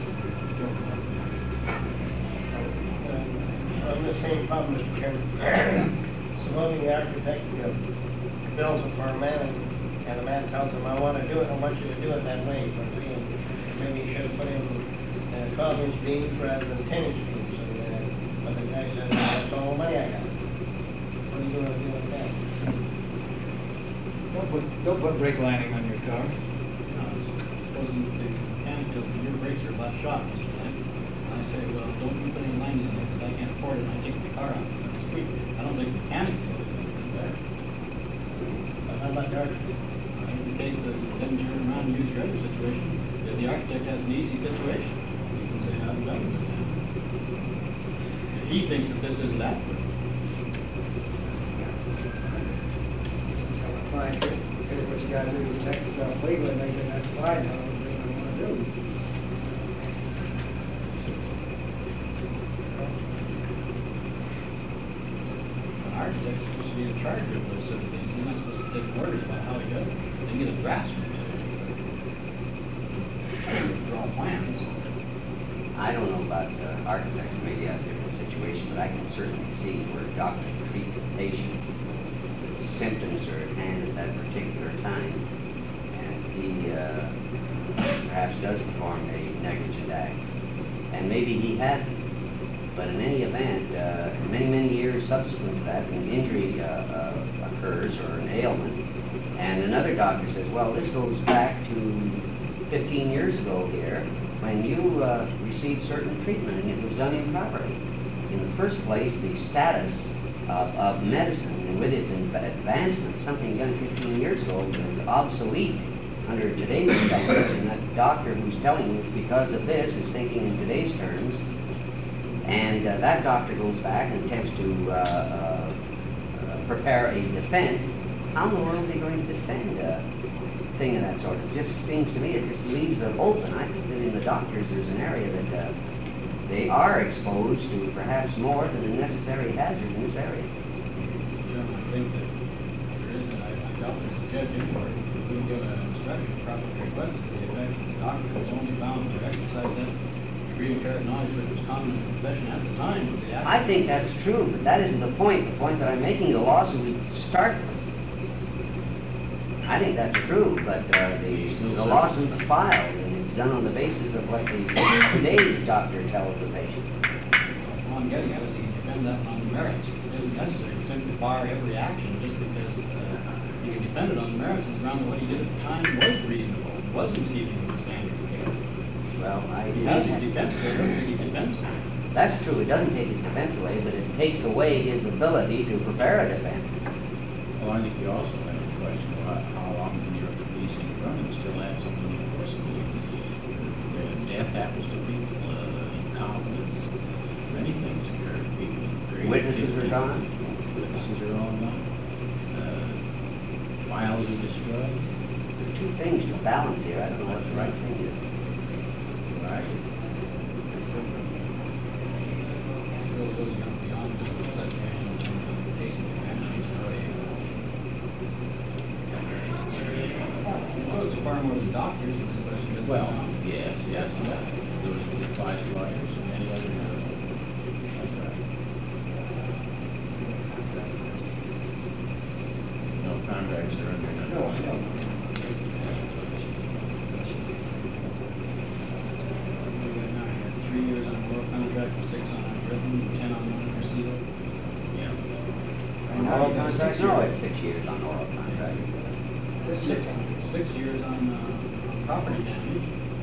Uh, On the same problem, Mister Chairman, supposing the architect uh, builds it for a man and, and the man tells him, I want to do it, I want you to do it that way, but we, maybe you should have put in uh, twelve inch beams rather than ten inch beams. And, uh, but the guy said, that's all the money I got. What are you going to do with that? Don't put, don't put brake lining on your car. No, supposing the mechanic tells me your brakes are about shot, Mister Lane. I say, well, don't you put any lining on it, because I can't afford it, and I take the car out on the street. I don't think the mechanic's going to do that. But how about the architect? In the case that it doesn't turn around and use your other situation, if the architect has an easy situation, you can say, I'm done with it now. he thinks that this isn't adequate. So I find it, here's what you gotta do to protect yourself legally, and they say, that's fine, I don't think I wanna do. An architect's supposed to be in charge of those sort of things, he's not supposed to take orders about how he does it. They get a draftsman to draw plans. I don't know about uh, architects, maybe have a different situation, but I can certainly see where a doctor treats a patient, symptoms are at hand at that particular time, and he uh, perhaps does perform a negligent act, and maybe he hasn't. But in any event, uh, many, many years subsequent to that, an injury uh, uh, occurs or an ailment, and another doctor says, well, this goes back to fifteen years ago here, when you uh, received certain treatment and it was done improperly. In the first place, the status of, of medicine and with its advancement, something done fifteen years ago is obsolete under today's standards, and that doctor who's telling you it's because of this is thinking in today's terms, and uh, that doctor goes back and attempts to uh, uh, uh, prepare a defense. How in the world are they going to defend a thing of that sort? It just seems to me it just leaves it open. I think that in the doctors there's an area that uh, they are exposed to perhaps more than a necessary hazard in this area. Chairman, I think that there is, and I, I doubt there's a judge anywhere who will give an instruction, probably requested to the effect that the doctor was only bound to exercise that degree of care of knowledge which was common in profession at the time of the accident. I think that's true, but that isn't the point. The point that I'm making, the lawsuit started. I think that's true, but uh, the, the lawsuit's filed, and it's done on the basis of what the today's doctor tells the patient. All I'm getting at is he can defend that on the merits. It isn't necessary to simply bar every action just because uh, he can defend it on the merits on the ground that what he did at the time was reasonable, wasn't keeping with the standard of care. Well, I He has his defense there, I don't think he defends it. That's true. It doesn't take his defense away, but it takes away his ability to prepare a defense. Well, I think you also have a question about how long can your policing run and still have something enforceable. The death happens to people, uh, incompetence, many things occur to people. Very Witnesses are difficult. gone? Witnesses are all gone. Uh, files are destroyed. There are two things to balance here. I don't know what the right thing is. Right. Really goes beyond just the presentation of the case of the sheets already. It goes to far more than doctors in this question. doesn't it? Well, yes, yes, and that goes to advice lawyers and any other. That's right. No contracts are under. No, I don't. Three years on oral contract, six on unwritten, ten on non-proceedable. Yeah. On oral contracts? No, it's six years on oral contracts. Six, six years on, uh, on property damage.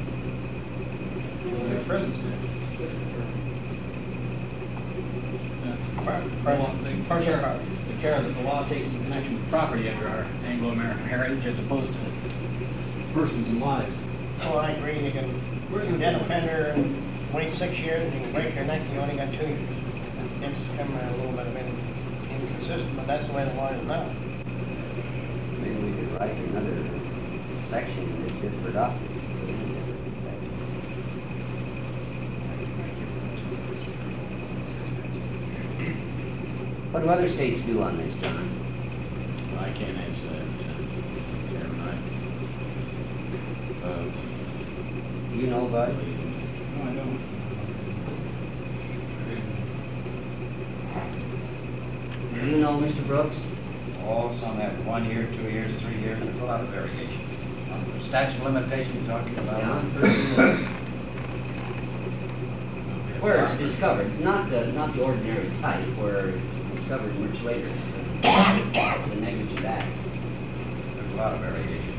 Six presence damage. Yeah. Part- part- The part of the care that the law takes in connection with property under our Anglo-American heritage as opposed to persons and lives. Oh, I agree, you can, you dead offender and wait six years and you can break your neck, you only got two years. It's become a little bit of in- inconsistent, but that's the way the law is now. Maybe we could write another section in this just for doctors. What do other states do on this, John? Well, I can't answer that, uh, Chairman. I, uh, You know, Bud? No, I don't. Do you know, Mister Brooks? Oh, some have one year, two years, three years, there's a lot of variation. Um, Statute of limitations you're talking about? Yeah. Where it's discovered, not the, not the ordinary type, where it's discovered much later, the negligent act. There's a lot of variation.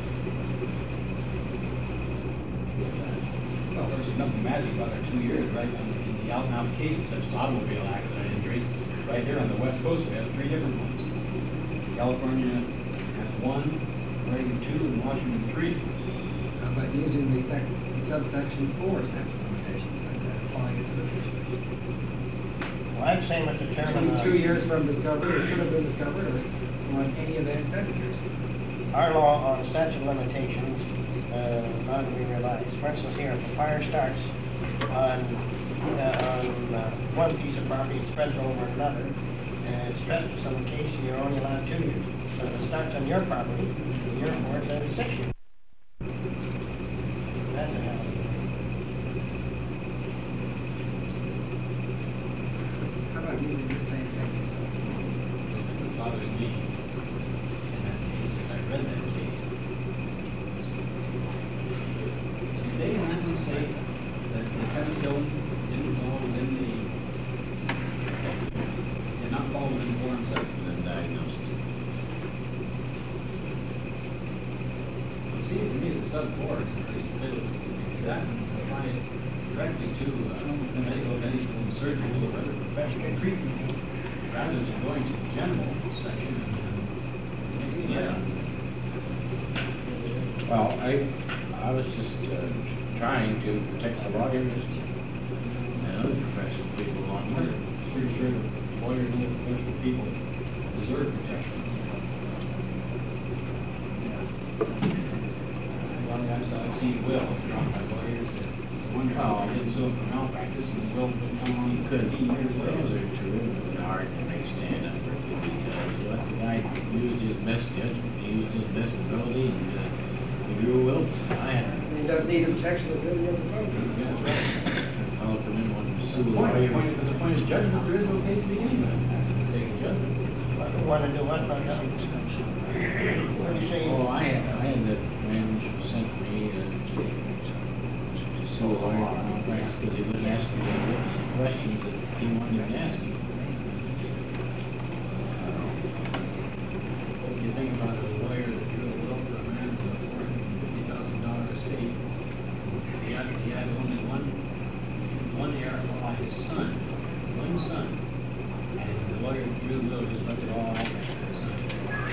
Well, there's nothing magic about our two years, right? In the out-and-out cases such as automobile accident injuries, right here on the West Coast, we have three different ones. California has one, Oregon two, and Washington three. How about using the sec, the subsection four statute of limitations and then applying it to the situation? Well, I I'm saying with the chairman. Between uh, two years from discovery, or should have been discovered, or on any event, seven years. Our law on statute of limitations, uh, not to be realized. For instance, here, if a fire starts on, uh, on uh, one piece of property, it spreads over another, and it's stressed for some case, you're only allowed two years. But if it starts on your property, you're for it, then it's six years. That's a hell. How about using the same thing? What bothers me in that case is I read that case. They want to say that the penicillin didn't fall within the, did not fall within four and seven. And then diagnosis. It seems to me that sub four is pretty clearly, that applies directly to uh, medical, medical, surgical, or other professional treatment, rather than going to the general section. Yeah. Well, I, I was just uh, trying to protect the lawyers and other professional people along with it. Pretty sure that lawyers and other professional people deserve protection. Well, I've, I've seen wills drawn by lawyers that wonder how they did so for malpractice, and the will would come on fifteen years later. Those are true, and hard to make stand up for, because let the guy used his best judgment, he used his best ability, and uh, he drew a will. I had He doesn't need the protection of the video photography. That's right. a fellow come in wanted to sue The a point, the lawyer. point, the point is judgment, there is no case to begin with. That's a mistake of judgment. Want to do what, about that? What do you say? Oh, I had, I had that man sent me uh, to to sue a lawyer for malpractice because he wouldn't ask me the witness the questions that he wanted to ask me. What do you think about a lawyer that drew a will for a man for a four hundred and fifty thousand dollar estate? He had, he had only one, one heir for his son, one son. And the lawyer that drew the will just left it all out there for his son.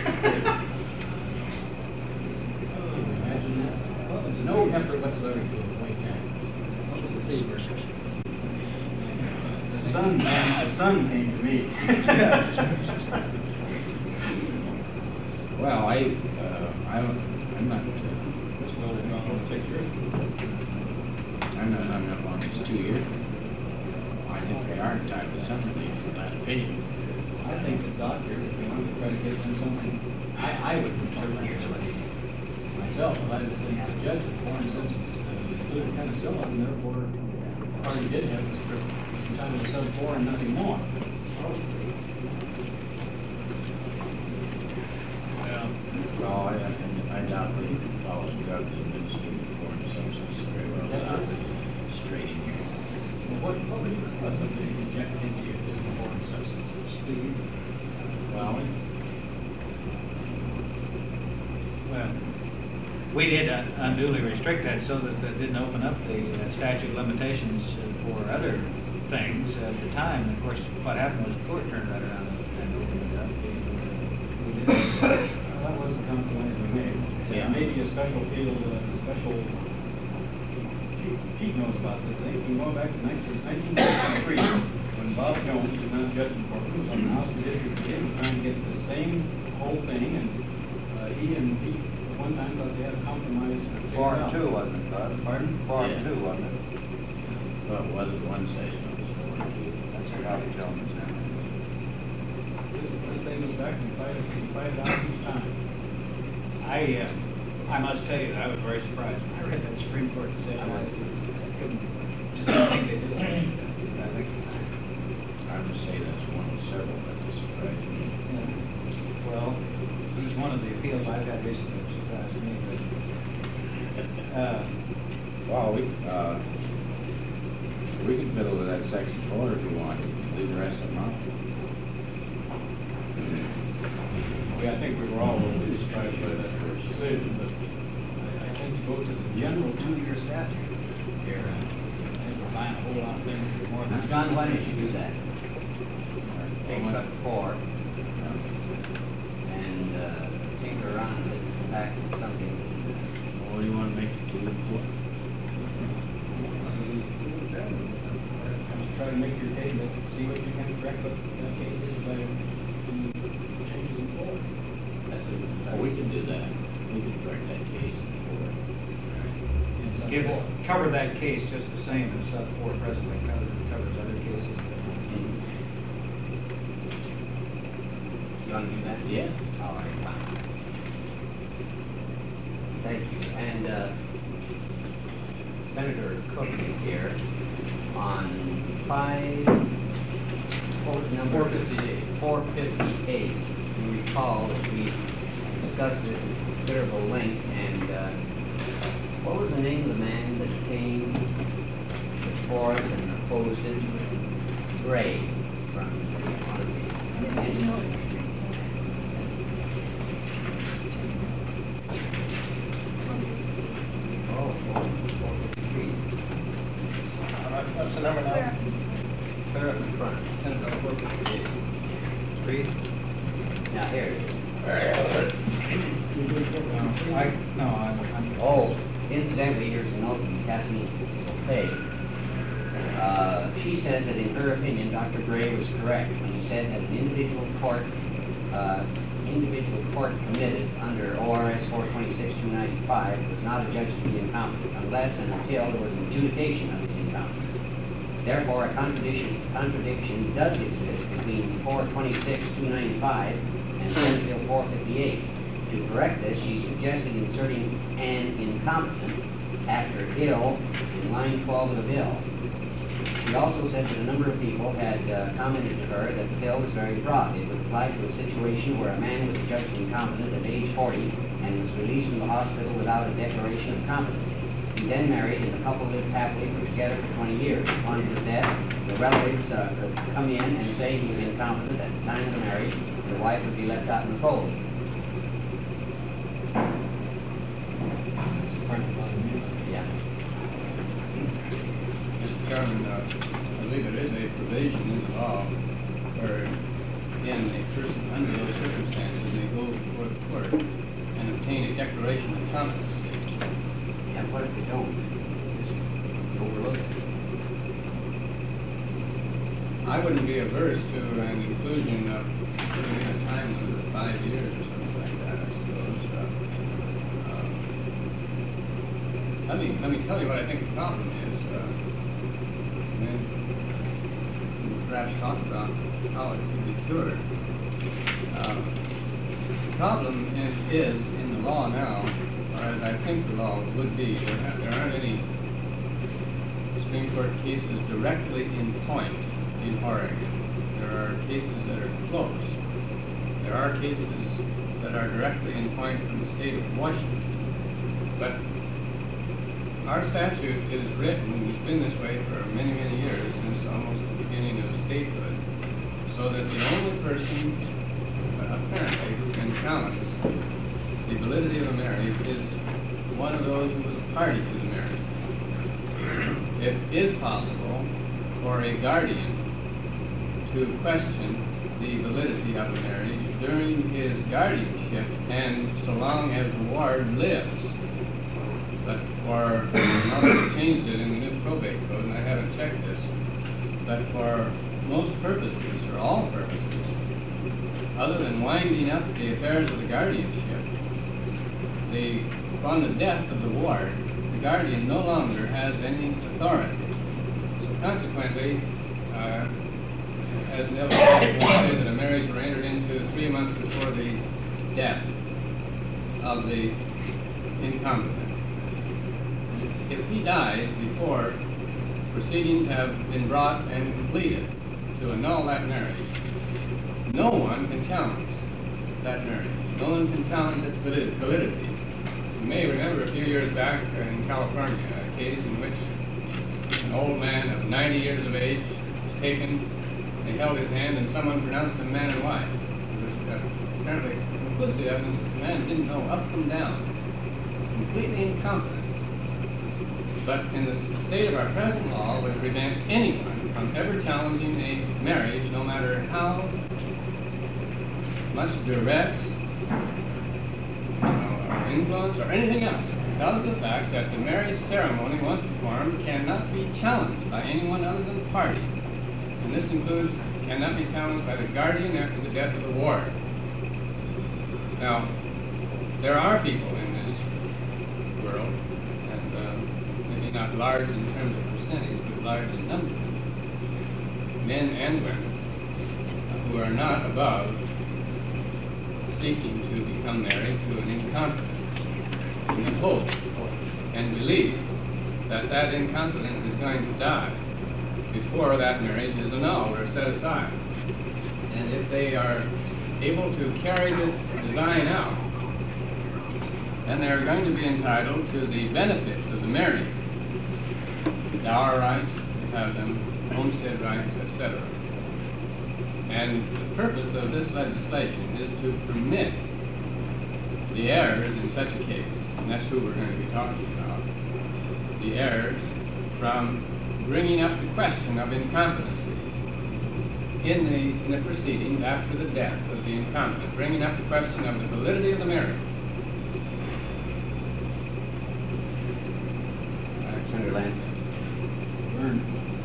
Oh, imagine that. Well, there's no effort whatsoever to avoid that. What was the favor? The son, man, the son came to me. Well, I, uh, I don't, I'm not, uh, This will have gone on six years. I'm not hung up on these two years. I think they are entitled to some relief for that opinion. I think the doctor, if we wanted to try to get them something, I, I would certainly hear something. Myself, if I was saying the judge that foreign substance uh, included penicillin, and therefore, all he did have was for some kind of a sub four and nothing more. Well, I, I, I doubt that he follows drugs and been sued for substance very well. Yeah. Straight in here. Well, what, what would you call something injected into you as a foreign substance? Speed? Well, Well, we did uh, unduly restrict that so that that didn't open up the uh, statute of limitations uh, for other things at the time. Of course, what happened was the court turned right around and opened it up. We did- Well, that was the compromise we made. Yeah. Maybe a special field, uh, special, Pete, Pete knows about this, I think, we go back to nineteen sixty-three, when Bob Jones was not judging for it, was on the House Judiciary Committee, trying to get the same whole thing, and, uh, he and Pete, at one time, thought they had a compromise. figured Four and out. two, wasn't it, Bud? Pardon? Four and Yeah. two, wasn't it? well, it wasn't one session, it was four. That's what Bobby Jones said. This, this thing goes back to five, five dollars each time. I, uh, I must tell you, that I was very surprised when I read that Supreme Court decision. I couldn't, just didn't think they did it. I think, I would say that's one of several that surprised me. well, it was one of the appeals I've had recently that surprised me, but, uh, Well, we, uh, we can fiddle with that section four if you want, leave the rest of them out. Yeah, I think we were all a little surprised by that first decision, but I, I think to go to the general two-year statute here, uh, I think we're buying a whole lot of things that are more Now, than. John, why don't you do that? Take Well, sub four and, uh, tinker around with it, back to something. What do you want to make it two and four? Just try to make your table see what you can correct what the case is by changes in form. That's a, well, we can do that. We can correct that case in form. Give, cover that case just the same as sub four presently covers, covers other cases. You want to do that? Yes. All right, fine. Thank you. And uh, Senator Cook is here on five, what was the number? four fifty-eight. four fifty-eight. You recall that we discussed this in considerable length, and uh, what was the name of the man that came before us and opposed it? Gray from one of the... Oh, four fifty-three. What's the number now? Clear up in front. Senator four fifty-eight. Three? Now, here it is. No, I, no, I'm, I'm. Oh, incidentally, here's a note from Kathleen Buffet. Uh, she says that in her opinion, Doctor Gray was correct when he said that an individual court, uh, individual court committed under O R S four twenty-six two ninety-five was not adjudged to be incompetent unless and until there was an adjudication of his incompetence. Therefore, a contradiction, contradiction does exist between four twenty-six two ninety-five and Senate Bill four fifty-eight. To correct this, she suggested inserting an incompetent after ill in line twelve of the bill. She also said that a number of people had uh, commented to her that the bill was very broad. It would apply to a situation where a man was judged incompetent at age forty and was released from the hospital without a declaration of competency. He then married, and the couple lived happily together for twenty years. Upon his death, the relatives uh, could come in and say he was incompetent at the time of the marriage. The wife would be left out in the cold. Yeah. Mister Chairman, uh, I believe there is a provision in the law where, again, a person under those circumstances may go before the court and obtain a declaration of competency. And what if they don't? Just overlook it. I wouldn't be averse to an inclusion of putting in a time limit of five years or something like that, I suppose. Uh, uh, let me let me tell you what I think the problem is, uh, and then we'll perhaps talk about how it can be cured. Uh, the problem is, is in the law now, or as I think the law would be, there, ha- there aren't any Supreme Court cases directly in point in Oregon. There are cases that are close. There are cases that are directly in point from the state of Washington. But our statute is written, it's been this way for many, many years, since almost the beginning of statehood, so that the only person, uh, apparently, who can challenge the validity of a marriage is one of those who was a party to the marriage. It is possible for a guardian to question the validity of a marriage during his guardianship and so long as the ward lives. But for, now they've changed it in the new probate code, and I haven't checked this, but for most purposes, or all purposes, other than winding up the affairs of the guardianship, the, upon the death of the ward, the guardian no longer has any authority. So consequently, uh, as Neville said, we'll say that a marriage were entered into three months before the death of the incompetent. If he dies before proceedings have been brought and completed to annul that marriage, no one can challenge that marriage. No one can challenge its valid- validity. You may remember a few years back in California, a case in which an old man of ninety years of age was taken, they held his hand, and someone pronounced him man and wife. There was uh, apparently conclusive evidence that the man didn't know up from down. Completely incompetent. But in the state of our present law would prevent anyone from ever challenging a marriage, no matter how much duress, you know, or influence, or anything else, because of the fact that the marriage ceremony, once performed, cannot be challenged by anyone other than the party. And and this includes, cannot be challenged by the guardian after the death of the ward. Now, there are people in this world, and um, maybe not large in terms of percentage, but large in number, men and women, who are not above seeking to become married to an incompetent, in the hope and believe that that incompetent is going to die before that marriage is annulled or set aside. And if they are able to carry this design out, then they're going to be entitled to the benefits of the marriage, dower rights, if they have them, homestead rights, et cetera. And the purpose of this legislation is to permit the heirs in such a case, and that's who we're going to be talking about, the heirs from bringing up the question of incompetency in the, in the proceedings after the death of the incompetent, bringing up the question of the validity of the marriage. Senator Land. Vern.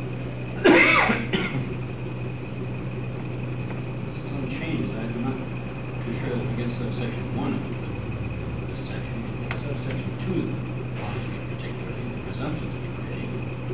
Some changes, I'm not too sure that against subsection one of this section, but subsection two belongs to me particularly, the presumptions we create,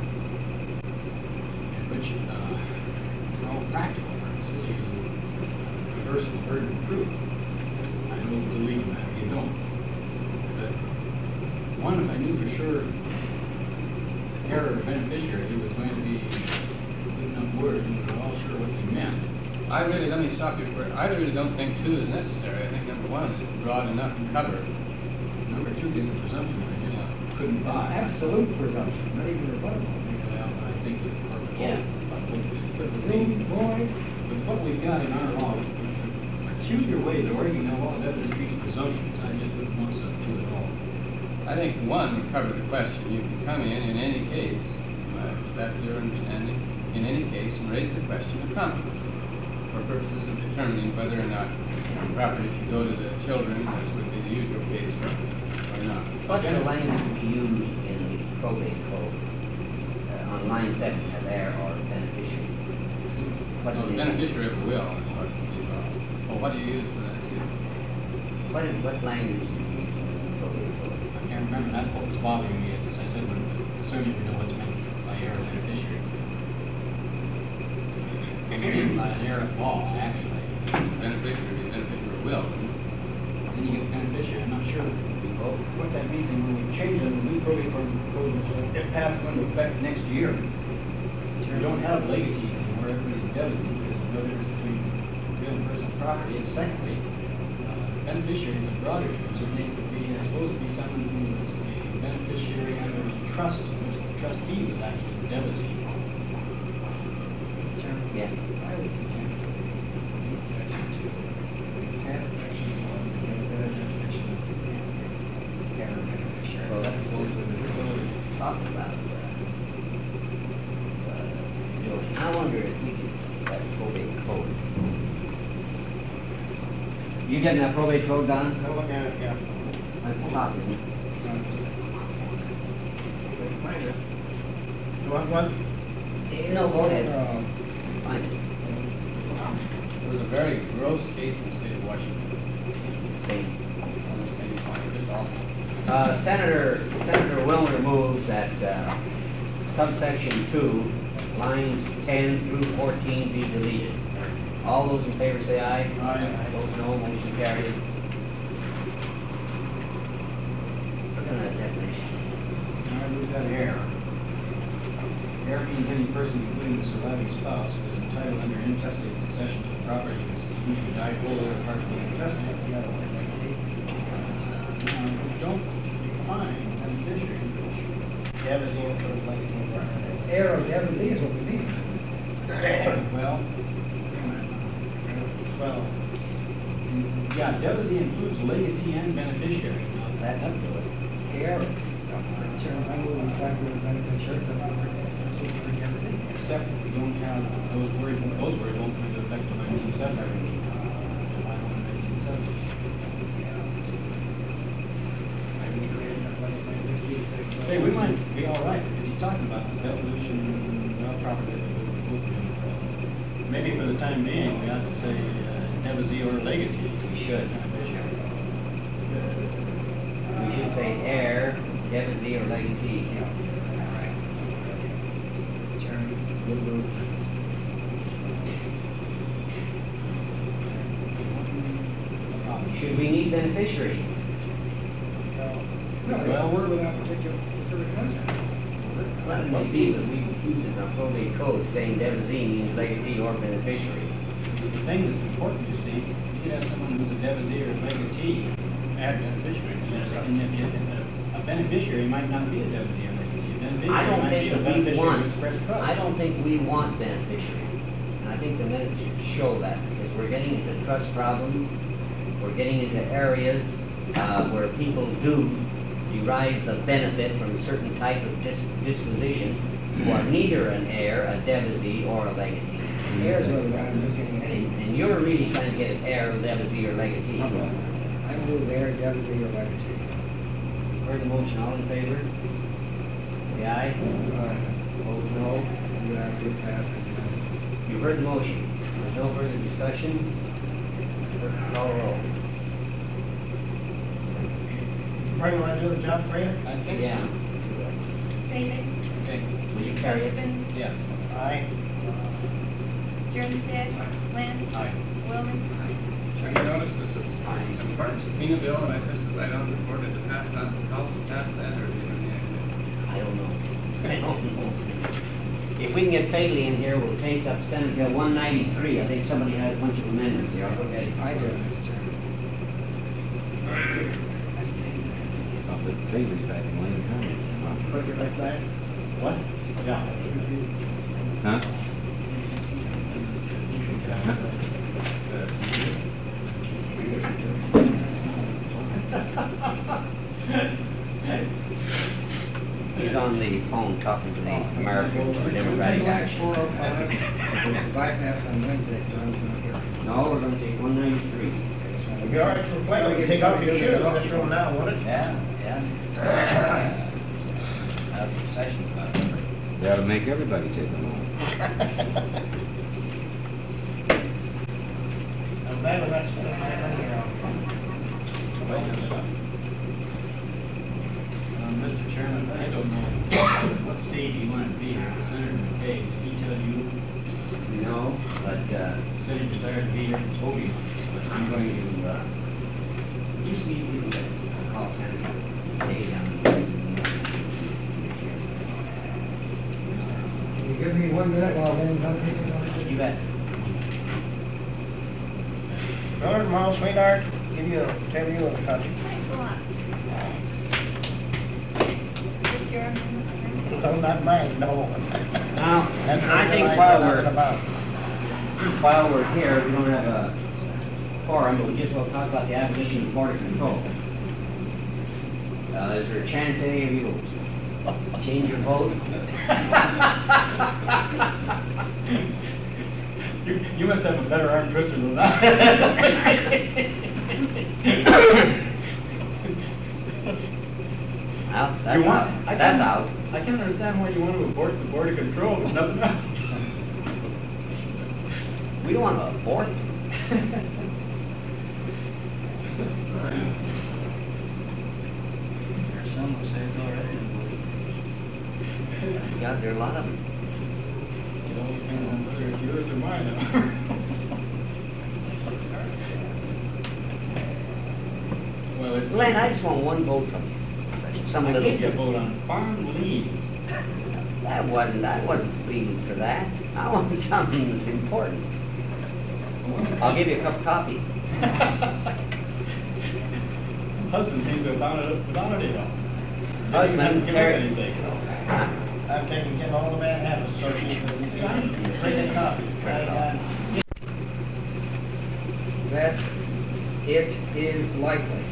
in which, uh, for all practical purposes, you reverse the burden of proof. I know it's a legal matter, you don't. But one, if I knew for sure heir or beneficiary who was going to be good enough word and we were all sure what they meant. I really, let me stop you for, I really don't think two is necessary. I think number one is broad enough to cover. Number two gives a presumption that you know, couldn't buy. Absolute presumption, not even rebuttable. Well, I think it's perfect. Yeah. Presumed void. With what we've got in our law, peculiar ways of arguing how all of evidence treats presumptions, I just wouldn't want sub two at all. I think one would cover the question. You can come in in any case, uh, that's your understanding, in any case and raise the question of competency for purposes of determining whether or not the property should go to the children, as would be the usual case, or not. What's the language used in the probate code? Uh, on line seven, as heir or beneficiary? What No, do the you- beneficiary of the will is what you leave off. Well, what do you use for that, too? What is, what language do you use in the probate code? I can't remember, that's what was bothering me, as I said, when assuming we know what's meant by heir or beneficiary. By an heir at law, actually. Beneficiary, beneficiary of will. Then you get beneficiary, I'm not sure what that means, and when we change it, the new probate code, code, it passed into effect next year. You don't have legacies anymore, everybody's devastated, because there's no difference between real and personal property, and secondly, uh, beneficiary is a broader term, so they could be, it's supposed to be someone who was the beneficiary under a trust, which the trustee was actually devastated. Yeah. I would suggest that we need section two, pass section one, and get a better definition of heir or beneficiary. Well, that's what we're talking about. uh, uh, George. I wonder if we could, that probate code. You getting that probate code, Don? I'm looking at it, yeah. I'm copying it. You want one? No, go ahead. Uh, Fine. There was a very gross case in the state of Washington. Same. On the same point, just awful. Uh, Senator, Senator Wilner moves that, uh, subsection two, lines ten through fourteen be deleted. All those in favor say aye. Aye. Those no, motion carried. Look at that definition. All right, we've got heir. Heir means any person, including the surviving spouse, who is entitled under intestate succession to the property who who died wholly or partially intestate. the other one, legacy. Now, we don't define beneficiary. Devizine for the legacy of property. It's heir or devizee is what we mean. Well, Twelve. yeah, devizee includes legatee and beneficiary. Now, that doesn't do it. Heir. Mister Chairman, I move we strike the word beneficiary, substitute substitute for devizee. Except we don't have those words, those words won't come into effect until nineteen seventy. July one, nineteen seventy. I would agree with that legislative dispute, say- Say, we might be all right, because he's talking about the devolution of property that was supposed to be. maybe for the time being, we ought to say uh, Devizes or legatee. We should. We should say heir, Devizes or legatee. Should we need beneficiary? No, it's a word without particular specific content. Well, it may be, but we use it in our probate code, saying Devizes means legatee or beneficiary. The thing that's important, you see, you could have someone who's a Devizes or legatee, add beneficiary. And if you, a beneficiary might not be a Devizes or legatee. A beneficiary I don't might think be a that we beneficiary want, who expressed trust. I don't think we want beneficiary. And I think the minutes should show that, because we're getting into trust problems, we're getting into areas uh, where people do derive the benefit from a certain type of dis disposition who are neither an heir, a Devizes, or a legatee. Heirs are rather than getting any. And, and you're really trying to get an heir, Devizes, or legatee. I believe heir, Devizes, or legatee. Heard the motion, all in favor? Say aye. Vote no. You have to pass it. You've heard the motion. There's no further discussion. Clerk, call roll. Brian, want to do the job for you? I think so. Yeah. Bailey? Okay, Will you carry it? Husband? yes. Aye. Jermstead? Lynn? Aye. Wellman? Sure, you noticed this is some part of subpoena bill, and I just, I don't report it to pass that, House pass that, or you know, I don't know. I don't know. If we can get Fagley in here, we'll take up Senate Bill one ninety-three. I think somebody had a bunch of amendments here. I'll look at it. I do, Mister Chairman. I'll put Fagley back in Wayne County. Put it like that? What? Yeah. Huh? He's on the phone talking to the American for Democratic Action. four oh five, it was bypassed on Wednesday, so I was not here. No, we're gonna take one ninety-three. It'd be all right for Flair to take off your shoes in this room now, wouldn't it? Yeah, yeah. Have sessions about it. They ought to make everybody take them off. I'm glad we're not spending my money here. Um, Mister Chairman, I don't know what stage you want to be here. Senator McKay, did he tell you, No, but, uh, said he desired to be here for podium? I'm going to, uh, just need you to call Senator Day down. Can you give me one minute while Van Gunn takes it on? You bet. Remember tomorrow, sweetheart, give you, a tell you a copy. Thanks a lot. Is your amendment? No, not mine, no. Now, That's I what think I while know we're, nothing about. while we're here, we don't have a forum, but we just will talk about the abolition of border control. Uh, is there a chance any of you will change your vote? You, you must have a better arm twister than that. Well, that's You want- out. I That's can't- out. I can't understand why you want to abort the border control, but nothing else. We don't want to abort. There's some who say it's already. God, there are a lot of them. It all depends on whether it's yours or mine. Well, it's. Glenn, I just want one vote from you. Some I little. gave you a vote on farm leaves. That wasn't, I wasn't pleading for that. I want something that's important. I'll give you a cup of coffee. Husband seems to have found it, found it all. Husband, Didn't give up Terry. anything. Huh? I'm taking him all the bad habits, so she can bring his coffee. I, uh, That it is likely.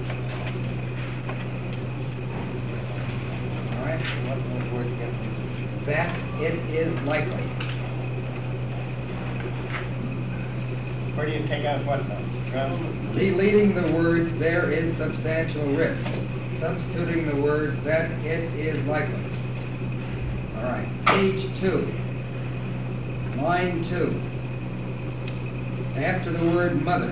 All right? That it is likely. where do you take out what now? From? Deleting the words, there is substantial risk. Substituting the words, that it is likely. All right, page two, line two. after the word mother,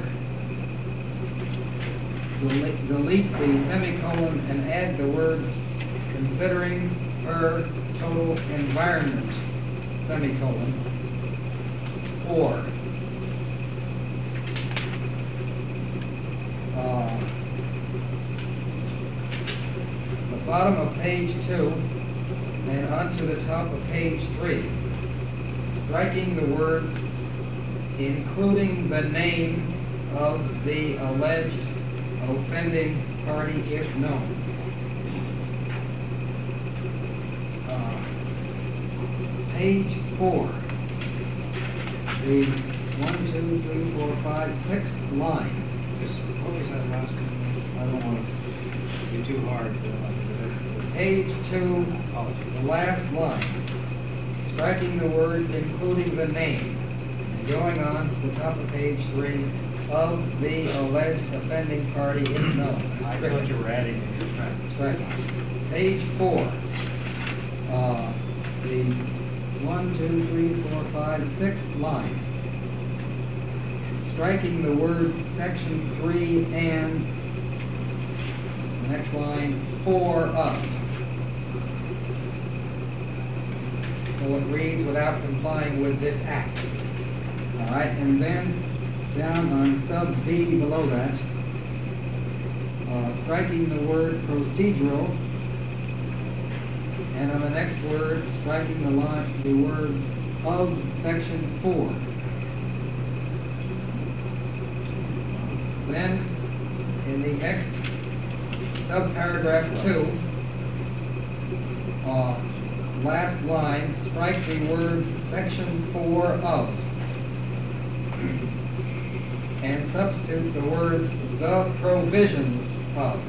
delete, delete the semicolon and add the words considering her total environment, semicolon, four. Uh, the bottom of page two and onto the top of page three, striking the words including the name of the alleged offending party if known. Uh, page four, the one, two, three, four, five, sixth line. Just, what was that last one? I don't want to be too hard. uh, Page two, the last line, striking the words including the name, and going on to the top of page three, of the alleged offending party if known. I thought you were adding it, you're trying. Striking. Page four, uh, the one, two, three, four, five, sixth line, striking the words section three and, the next line, four of. So it reads without complying with this act. All right, and then down on sub B below that, uh, striking the word procedural, and on the next word, striking the line, the words of section four. Then, in the next subparagraph two, uh, last line, strike the words section four of, and substitute the words the provisions of.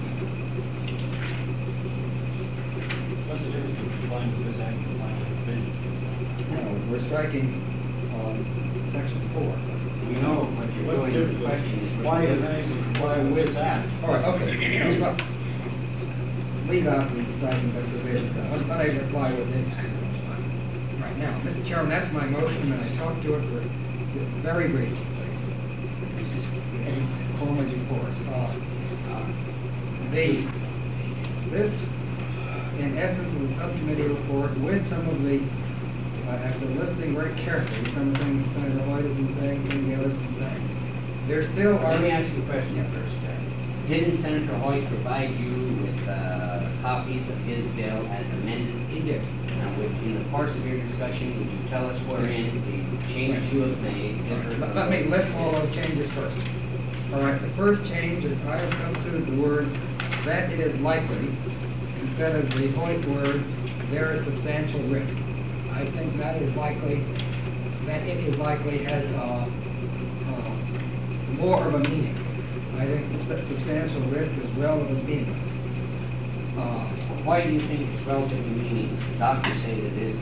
What's the difference between complying with this act and complying with the provisions of this act? No, we're striking, um, section four. We know what you're What's the doing. The difference? question is. Why is anything complying with this act? All right, okay, that's what, leave out the striking the provisions of, let's not even apply with this act. Right now, Mister Chairman, that's my motion, and I talked to it for, very briefly, please. It's formal course. Uh, the, this, in essence, is a subcommittee report with some of the, uh, after listening very carefully, some things Senator White has been saying, some of the others have been saying. There still are. Let me ask you a question Yes, first, Jack. Didn't Senator Hoyt provide you with uh, copies of his bill as amended? He did. Now, would, in the course of your discussion, would you tell us wherein the changes you have made differ? Let let me list all those changes first. All right, the first change is I have substituted the words that it is likely instead of the Hoyt words there is substantial risk. I think that is likely, that it is likely has uh, uh, more of a meaning. I think subst- substantial risk is relatively meaningless. Uh, Why do you think it's relatively meaningless? Doctors say that it is.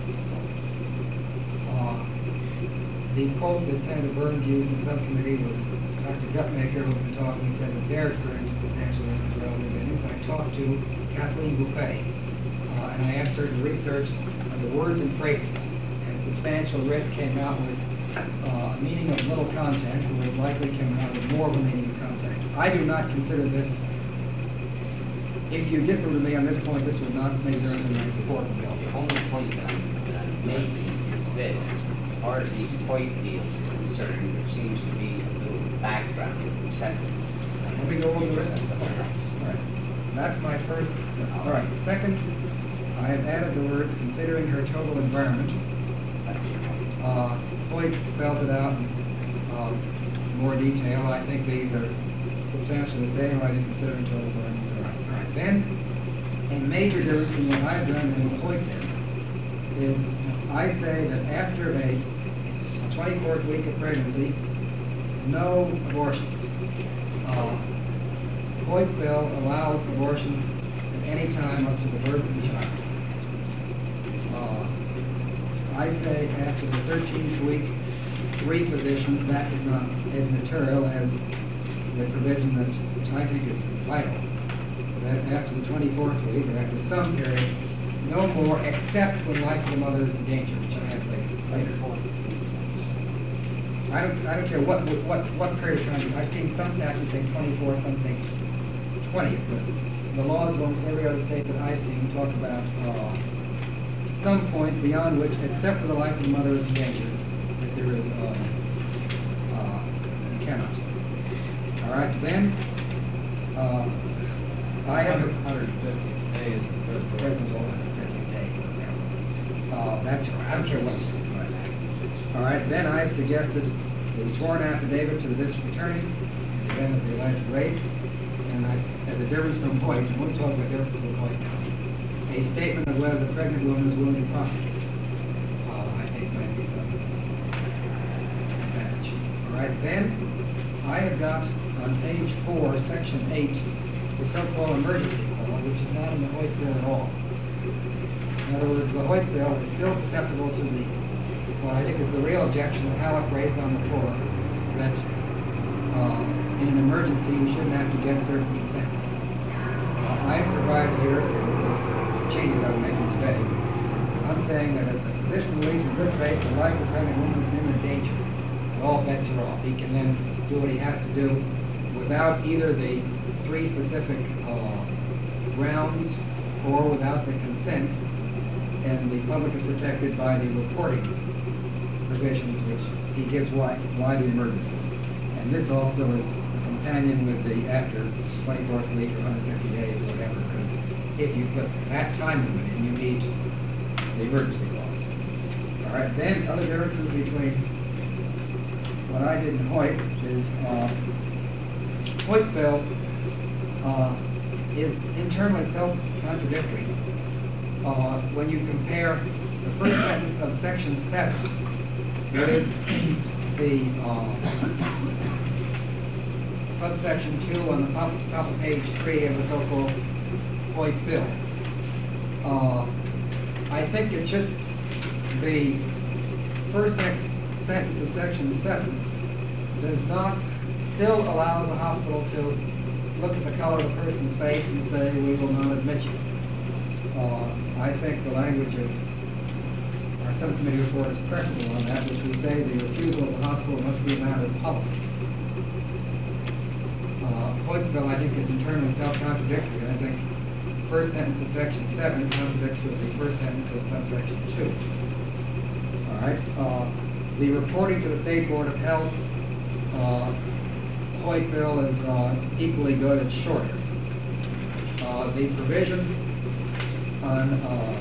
Uh, The quote that Senator Burns used in the subcommittee was Doctor Gutmaker, who had been talking, said that their experience with substantial risk is relatively meaningless. And I talked to Kathleen Buffet, uh, and I asked her to research uh, the words and phrases. And substantial risk came out with uh, a meaning of little content, whereas likely came out with more of a meaning of content. I do not consider this. If you differ with me on this point, this would not make sense in my support of the bill. The only point that I'm that I'm making is this. As far as these point deals is concerned, there seems to be a little background second. Let me go over the rest of it. All right. That's my first, all right. Second, I have added the words considering her total environment. Uh, Hoyt spells it out in uh, more detail. I think these are substantially the same. I didn't consider total environment. All right. All right. Then, a major difference from what I've done and what Hoyt did is I say that after a twenty-fourth week of pregnancy, no abortions. Uh, Hoyt bill allows abortions at any time up to the birth of the child. Uh, I say after the thirteenth week, three positions, that is not as material as the provision that, which I think is vital. That after the twenty-fourth week, or after some period, no more except when life of the mother is in danger, which I have later. later. I don't, I don't care what, what, what period of time, I've seen some statutes say twenty-four, some say twenty, but the laws of almost every other state that I've seen talk about, uh, some point beyond which, except for the life of the mother is endangered, that there is, uh, uh, you cannot. All right, then, uh, I have. one hundred fifty days in the third Presence over one hundred fifty day, for example. Uh, that's, I don't care what. All right, then I have suggested a sworn affidavit to the district attorney, then of the alleged rape, and I, as a difference from Hoyt, and we'll talk about differences from Hoyt now, a statement of whether the pregnant woman is willing to prosecute. Uh, I think might be some advantage. All right, then, I have got on page four, section eight, the so-called emergency clause, which is not in the Hoyt bill at all. In other words, the Hoyt bill is still susceptible to the, what I think is the real objection that Halleck raised on the floor, that uh, in an emergency you shouldn't have to get certain consents. Uh, I have provided here, this changes I'm making today, I'm saying that if the physician believes in good faith the life of the pregnant woman is in danger, all bets are off. He can then do what he has to do without either the three specific uh, grounds or without the consents, and the public is protected by the reporting provisions which he gives why, why the emergency. And this also is a companion with the after twenty-fourth week or one hundred fifty days or whatever, because if you put that time limit in, you need the emergency clause. All right, then other differences between what I did in Hoyt is uh, Hoyt bill uh, is internally self-contradictory uh, when you compare the first sentence of section seven with the uh, subsection two on the top, top of page three of the so-called Hoyt bill. Uh, I think it should, the first sec sentence of section seven does not, still allows the hospital to look at the color of the person's face and say, we will not admit you. Uh, I think the language of our subcommittee report is preferable on that, which we say the refusal of the hospital must be a matter of policy. Uh, Hoyt bill, I think, is internally self-contradictory. I think the first sentence of section seven contradicts with the first sentence of subsection two. All right. Uh, the reporting to the State Board of Health, uh, Hoyt bill is uh, equally good. It's shorter. Uh, the provision on uh,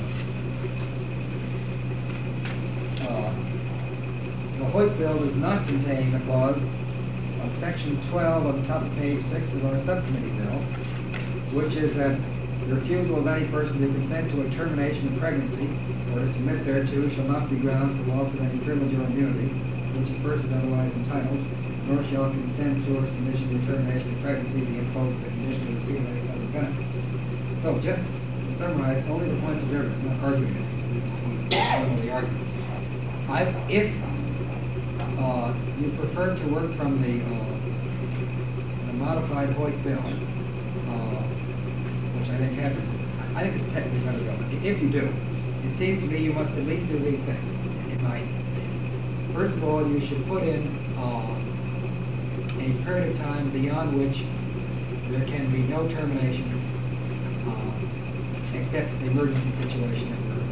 uh, the Hoyt bill does not contain the clause of section twelve on the top of page six of our subcommittee bill, which is that the refusal of any person to consent to a termination of pregnancy or to submit thereto shall not be grounds for loss of any privilege or immunity which the person is otherwise entitled, nor shall consent to or submission to termination of pregnancy be imposed the condition of receiving any other benefits. So just to summarize, only the points of difference, not arguing this, one of the arguments. I, if uh, you prefer to work from the, uh, the modified Hoyt bill, uh, which I think has, I think it's technically better bill. If you do, it seems to me you must at least do these things. In my opinion, first of all, you should put in uh, a period of time beyond which there can be no termination, uh, except the emergency situation that we're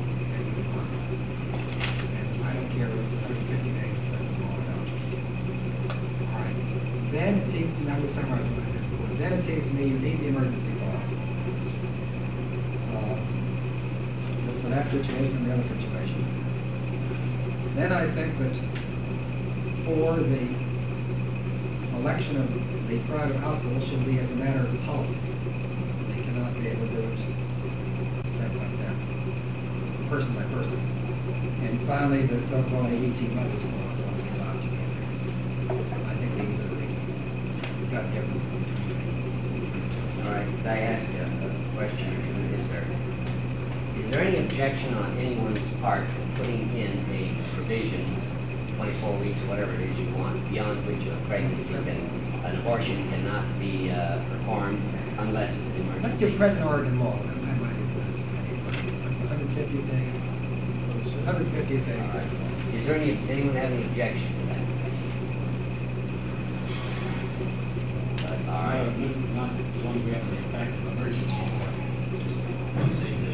and I don't care if it's one hundred fifty days, if that's all about. All right. Then it seems to me, I'm summarizing what I said before. Then it seems to me you need the emergency clause uh, for that situation and the other situation. Then I think that for the election of the private hospital should be as a matter of policy. They cannot be able to do it step by step, person by person. And finally, the so-called A B C mothers clause ought to be allowed to be in there. I think these are the gut differences between them. All right, could I ask a, a question? Is there, is there any objection on anyone's part to putting in a provision, twenty-four weeks, whatever it is you want, beyond which a pregnancy can, an abortion cannot be uh, performed unless it's an emergency? Let's do present Oregon law. That might be this. That's the one hundred fiftieth day. one hundred fiftieth day. All right. Is there any, anyone have any objection to that? not, not as long as we have the fact of emergency or just say the.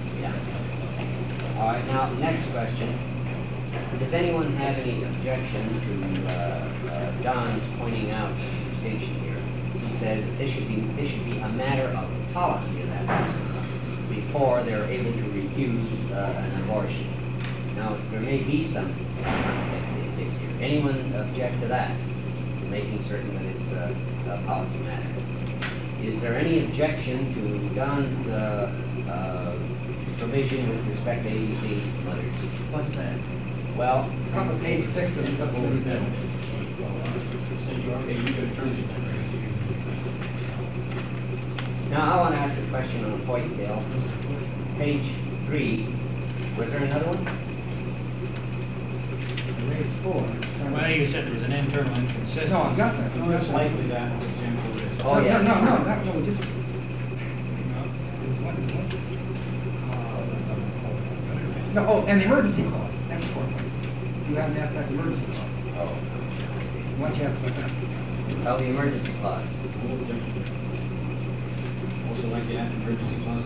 All right, now, next question. Does anyone have any objection to uh, uh, Don's pointing out the distinction here? He says that this should be, this should be a matter of policy of that hospital before they're able to refuse uh, an abortion. Now, there may be some conflict here. Anyone object to that? Making certain that it's a, a policy matter. Is there any objection to Don's uh, uh, provision with respect to A B C mothers? What's that? Well, Top of page six of the supplemental bill. So you, okay, you could turn it that way. now I want to ask a question on the Hoyt bill. Page three. Was there another one? Raised four. Well, you said there was an internal inconsistency. No, I've got that. No, that's It's likely that, for example, is. Oh, yeah. No, no, no, that, no, just. No, oh, and the emergency clause, that's the fourth one. You haven't asked about the emergency clause. Oh. Why don't you ask about that? Oh, the emergency clause. Also like the emergency clause.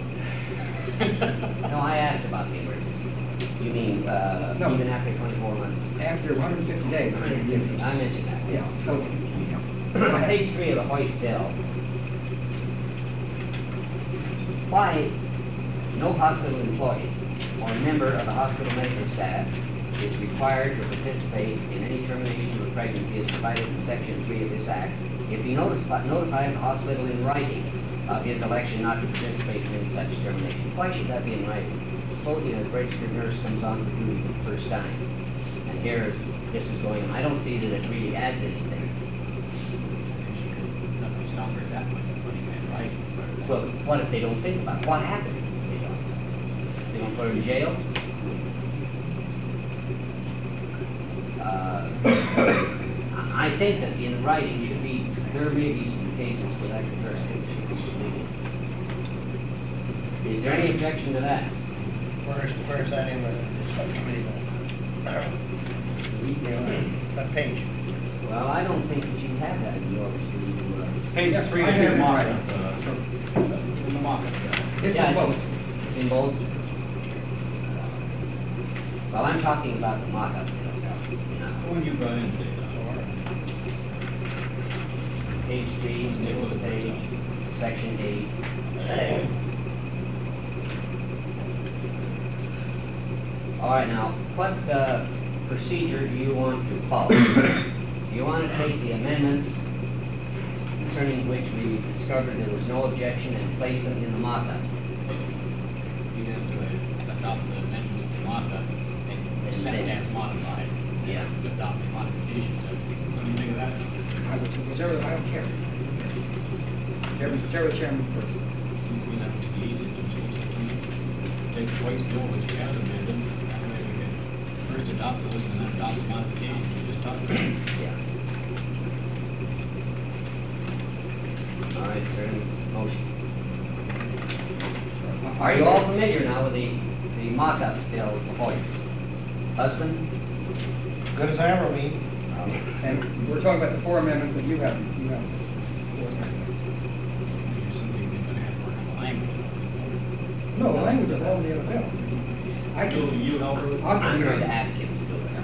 No, I asked about the emergency. You mean, uh, No. even after twenty-four months? After one hundred fifty days, I think it gives you. I mentioned that. Yeah, so, yeah. On page three of the Hoyt bill, why no hospital employee or member of the hospital medical staff is required to participate in any termination of a pregnancy as provided in section three of this act if he notifi- notifies the hospital in writing of his election not to participate in such termination. Why should that be in writing? Supposing a registered nurse comes on to duty for the first time, and here this is going on. I don't see that it really adds anything. Stop her at that point, putting it in writing. Well, what if they don't think about it? What happens if they don't? They don't put her in jail? Uh, I think that in writing should be, there may be some cases where that could hurt things. Is there any objection to that? Where's, where's that in the subcommittee? What page? Well, I don't think that you have that in yours. You, uh, Page Yes, three I of have your it mock-up, right. uh, in the mock-up. It's yeah, in both. In both? Well, I'm talking about the mock-up. The Now, one you brought in today. page three, middle of the page, section eight. All right, now, what uh, procedure do you want to follow? Do you want to take the amendments concerning which we discovered there was no objection and place them in the mock-up? You have to uh, adopt the amendments to the mock-up and send it as modified. Yeah. Adopt the modifications. What do you think of that? Whichever, I don't care. Whichever, whichever chairman first. Seems to me that would be easy to choose. Take the White's bill, which we have amended, that way we can first adopt those and then adopt the modifications we just talked about. Yeah. All right, is there any motion? Are you all familiar now with the, the mock-up bill before you? Husband? Good as I ever be. And we're talking about the four amendments that you have, you have four amendments. You're simply going to have to work on the language. No, the language is all in the other bill. I You, can. you help her with? I'll I'm do going it. to ask him to do it.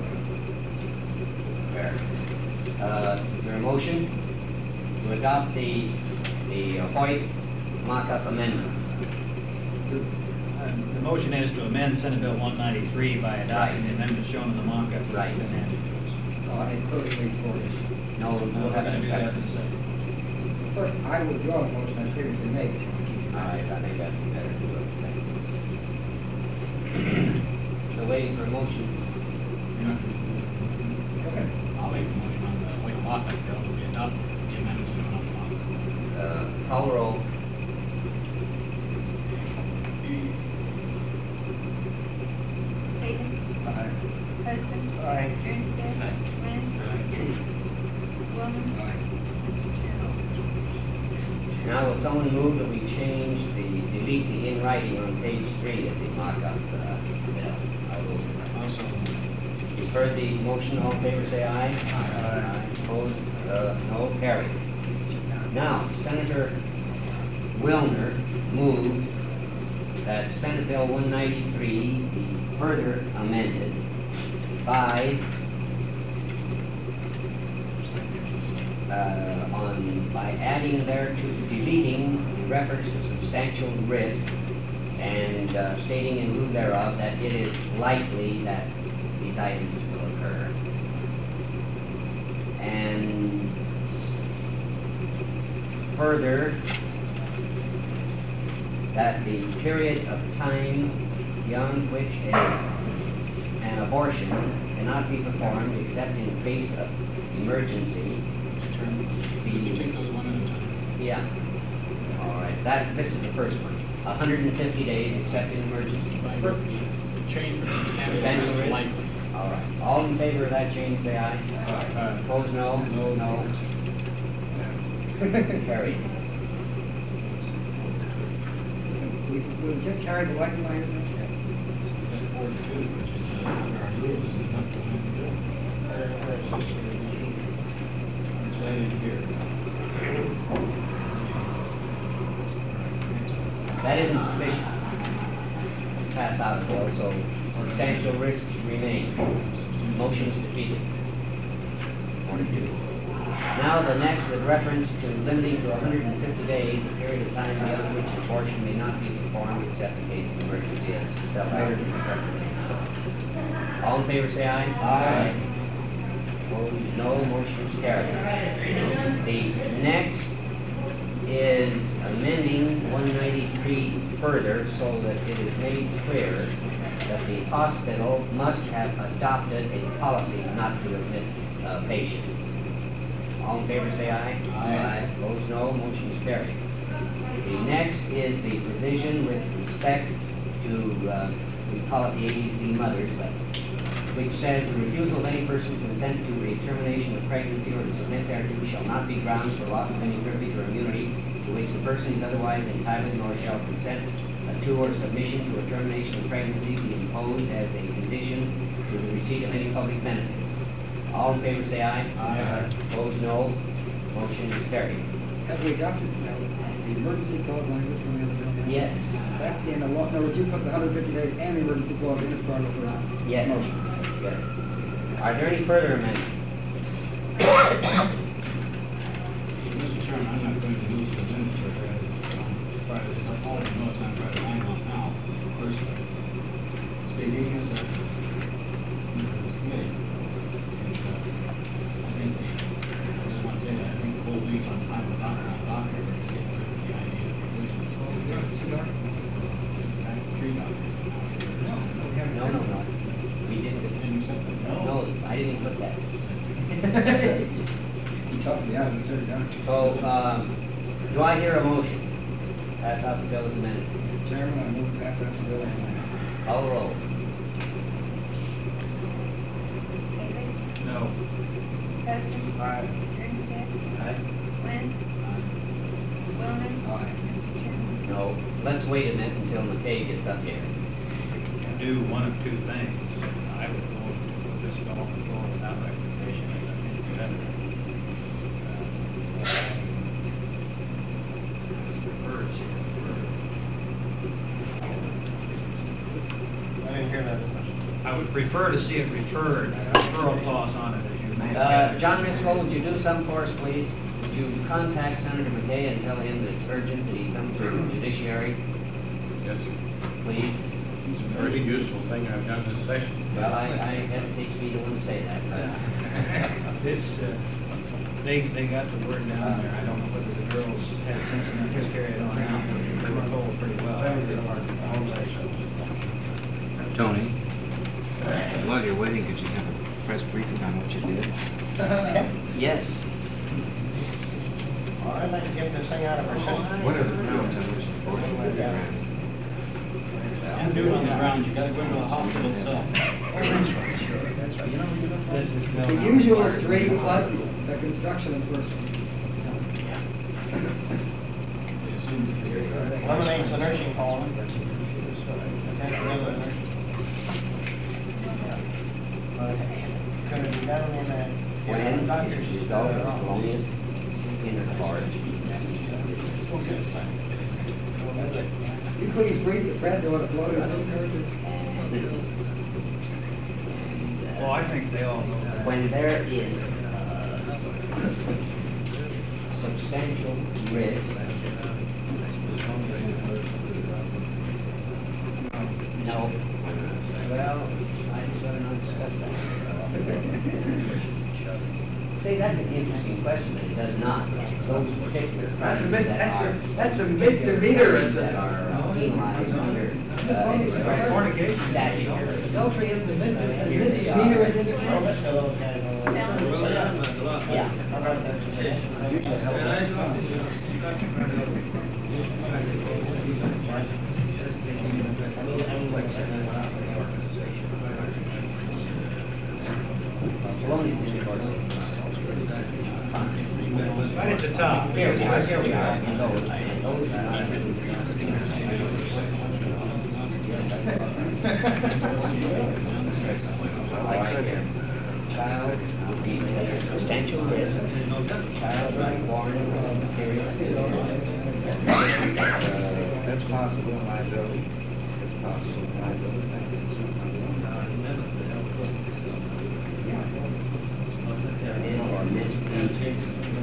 Fair. Uh, is there a motion to adopt the, the Hoyt mock-up amendments? Um, The motion is to amend Senate Bill one ninety-three by adopting the amendment shown in the mock-up. Right. Uh, it clearly makes four issues. No, We're we'll have going a to do that in second. a second. First, I will withdraw the motion I previously made. All right, I think that's better to do it. So waiting for a motion. Okay. I'll make the motion on the White mock-up bill to be adopted, the amendments shown on the mock-up. Uh, call roll. Hayden. Hudson. Aye. Ernstine. Lynn. Woman. Now, will someone move that we change the, delete the in writing on page three of the mock-up, uh, bill? I will. Also, You've heard the motion, all in favor, say aye. Aye. Opposed, uh, no, carried. Now, Senator Wilner moves that Senate Bill one ninety-three be further amended by, uh, on, by adding there to, deleting the reference to substantial risk and uh, stating in lieu thereof that it is likely that these items will occur. And further, that the period of time beyond which a, an abortion cannot be performed except in case of emergency be... Take those one at a time. Yeah. All right, that, this is the first one. one hundred fifty days except in emergency. Change from substantial Substantial risk to risk? likely. All right. All in favor of that change, say aye. Aye. Opposed, no? No. No. Carried. We, we just carried the light line. That's forty-two, which is, uh, under our rules, is enough to amend the bill. It's right in here. That isn't sufficient to pass out a bill, so substantial risk remains. Motion is defeated. Forty-two. Now, the next, with reference to limiting to one hundred fifty days, a period of time beyond which abortion may not be performed except in case of emergency, as spelled out in the second. All in favor, say aye. Aye. Opposed, no. Motion is carried. The next is amending one ninety-three further so that it is made clear that the hospital must have adopted a policy not to admit uh, patients. All in favor, say aye. Aye. Opposed, no. Motion is carried. The next is the provision with respect to, uh, we call it the A B C mothers, but which says the refusal of any person to consent to a termination of pregnancy or to submit thereto shall not be grounds for loss of any privilege or immunity to which the person is otherwise entitled, nor shall consent to or submission to a termination of pregnancy be imposed as a condition to the receipt of any public benefits. All in favor, say aye. Aye. Opposed, no. Motion is carried. Have we adopted uh, the emergency clause language from the other bill? Yes. That's in the law, no, if you put the one hundred fifty days and the emergency clause in, it's part of the Yes. motion. Good. Are there any further amendments? Mister Chairman, I'm not going to lose the minutes for that. It's on Friday. I already know it's on Friday. I'm on now, personally. Speaking as a member of this committee. And, uh, I think, I just want to say that I think the whole week on time with doctor, not doctor, but it's getting rid of the idea of provisions. We have two doctors. I have three doctors now. No, we have No, no, no. We didn't. Didn't accept them? No, I didn't put that. He talked me out of the third doctor. So, um, do I hear a motion? Pass out the bill as amended. Mister Chairman, I move to pass out the bill as amended. Call the roll. David, No. Hudson. Aye. Grinstead. Aye. Lynn. Wellman. Aye. Mister Chairman. No. Let's wait a minute until McKay gets up here. Do one of two things. I would move to put this bill on the floor without recommendation as an independent. Refers here. I didn't hear that. I would prefer to see it referred, a referral clause on it, as you may have Uh, gathered. John Miskel, would you do something for us, please? Would you contact Senator McKay and tell him that it's urgent that he come to judiciary, Yes, sir. please? It's a very useful thing I've done this session. Well, I, I hesitate to be the one to say that, but. It's, uh, they, they got the word down there. I don't know whether the girls had sense enough to carry it on out, but they were told pretty well. Tony, while you're waiting, could you have a press briefing on what you did? Yes. Well, I'd like to get this thing out of our system. What are the grounds on which the board would be granted? And do it on the grounds, you gotta go to the hospital itself. This is no. The usual is three plus the construction of the first one. Eliminates the nursing home. Potential of the nursing. But could it be done in a, When doctor's? is always the longest in the card. You please brief the press on the Florida City curses. Well, I think they all know that. When there is substantial risk. No. Well, I just rather not discuss that. See, that's an interesting question, but it does not. Those particular That's a crimes mis- that that's are. a- that's a misdemeanor. That are uh, penalized under, uh, express Fornication. statute. Adultery is the mis- the Here they are. misdemeanor is in the Well, case. that's a little kind of. Yeah. How about that? Right at the top. Here we are, here we are, and those, and those are not. Like here, child would be at substantial risk, child would be born of serious physical. That's possible liability. That's possible liability. Or misdemeanor.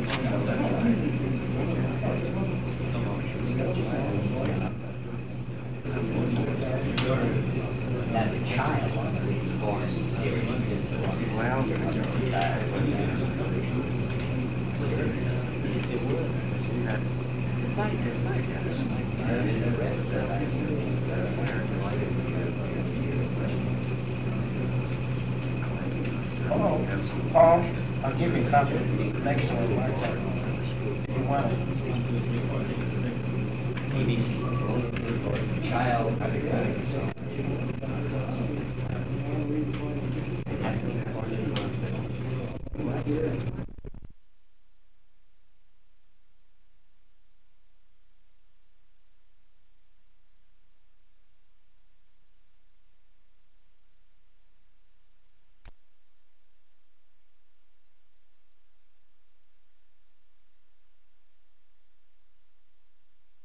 That the child would be born serious physical. Well, Yes, it would. And the rest of it, I think, is, uh, Paul, Paul, I'll give you a copy of the next one, Mark. If you want it. P B C, child. Has to be born in the hospital.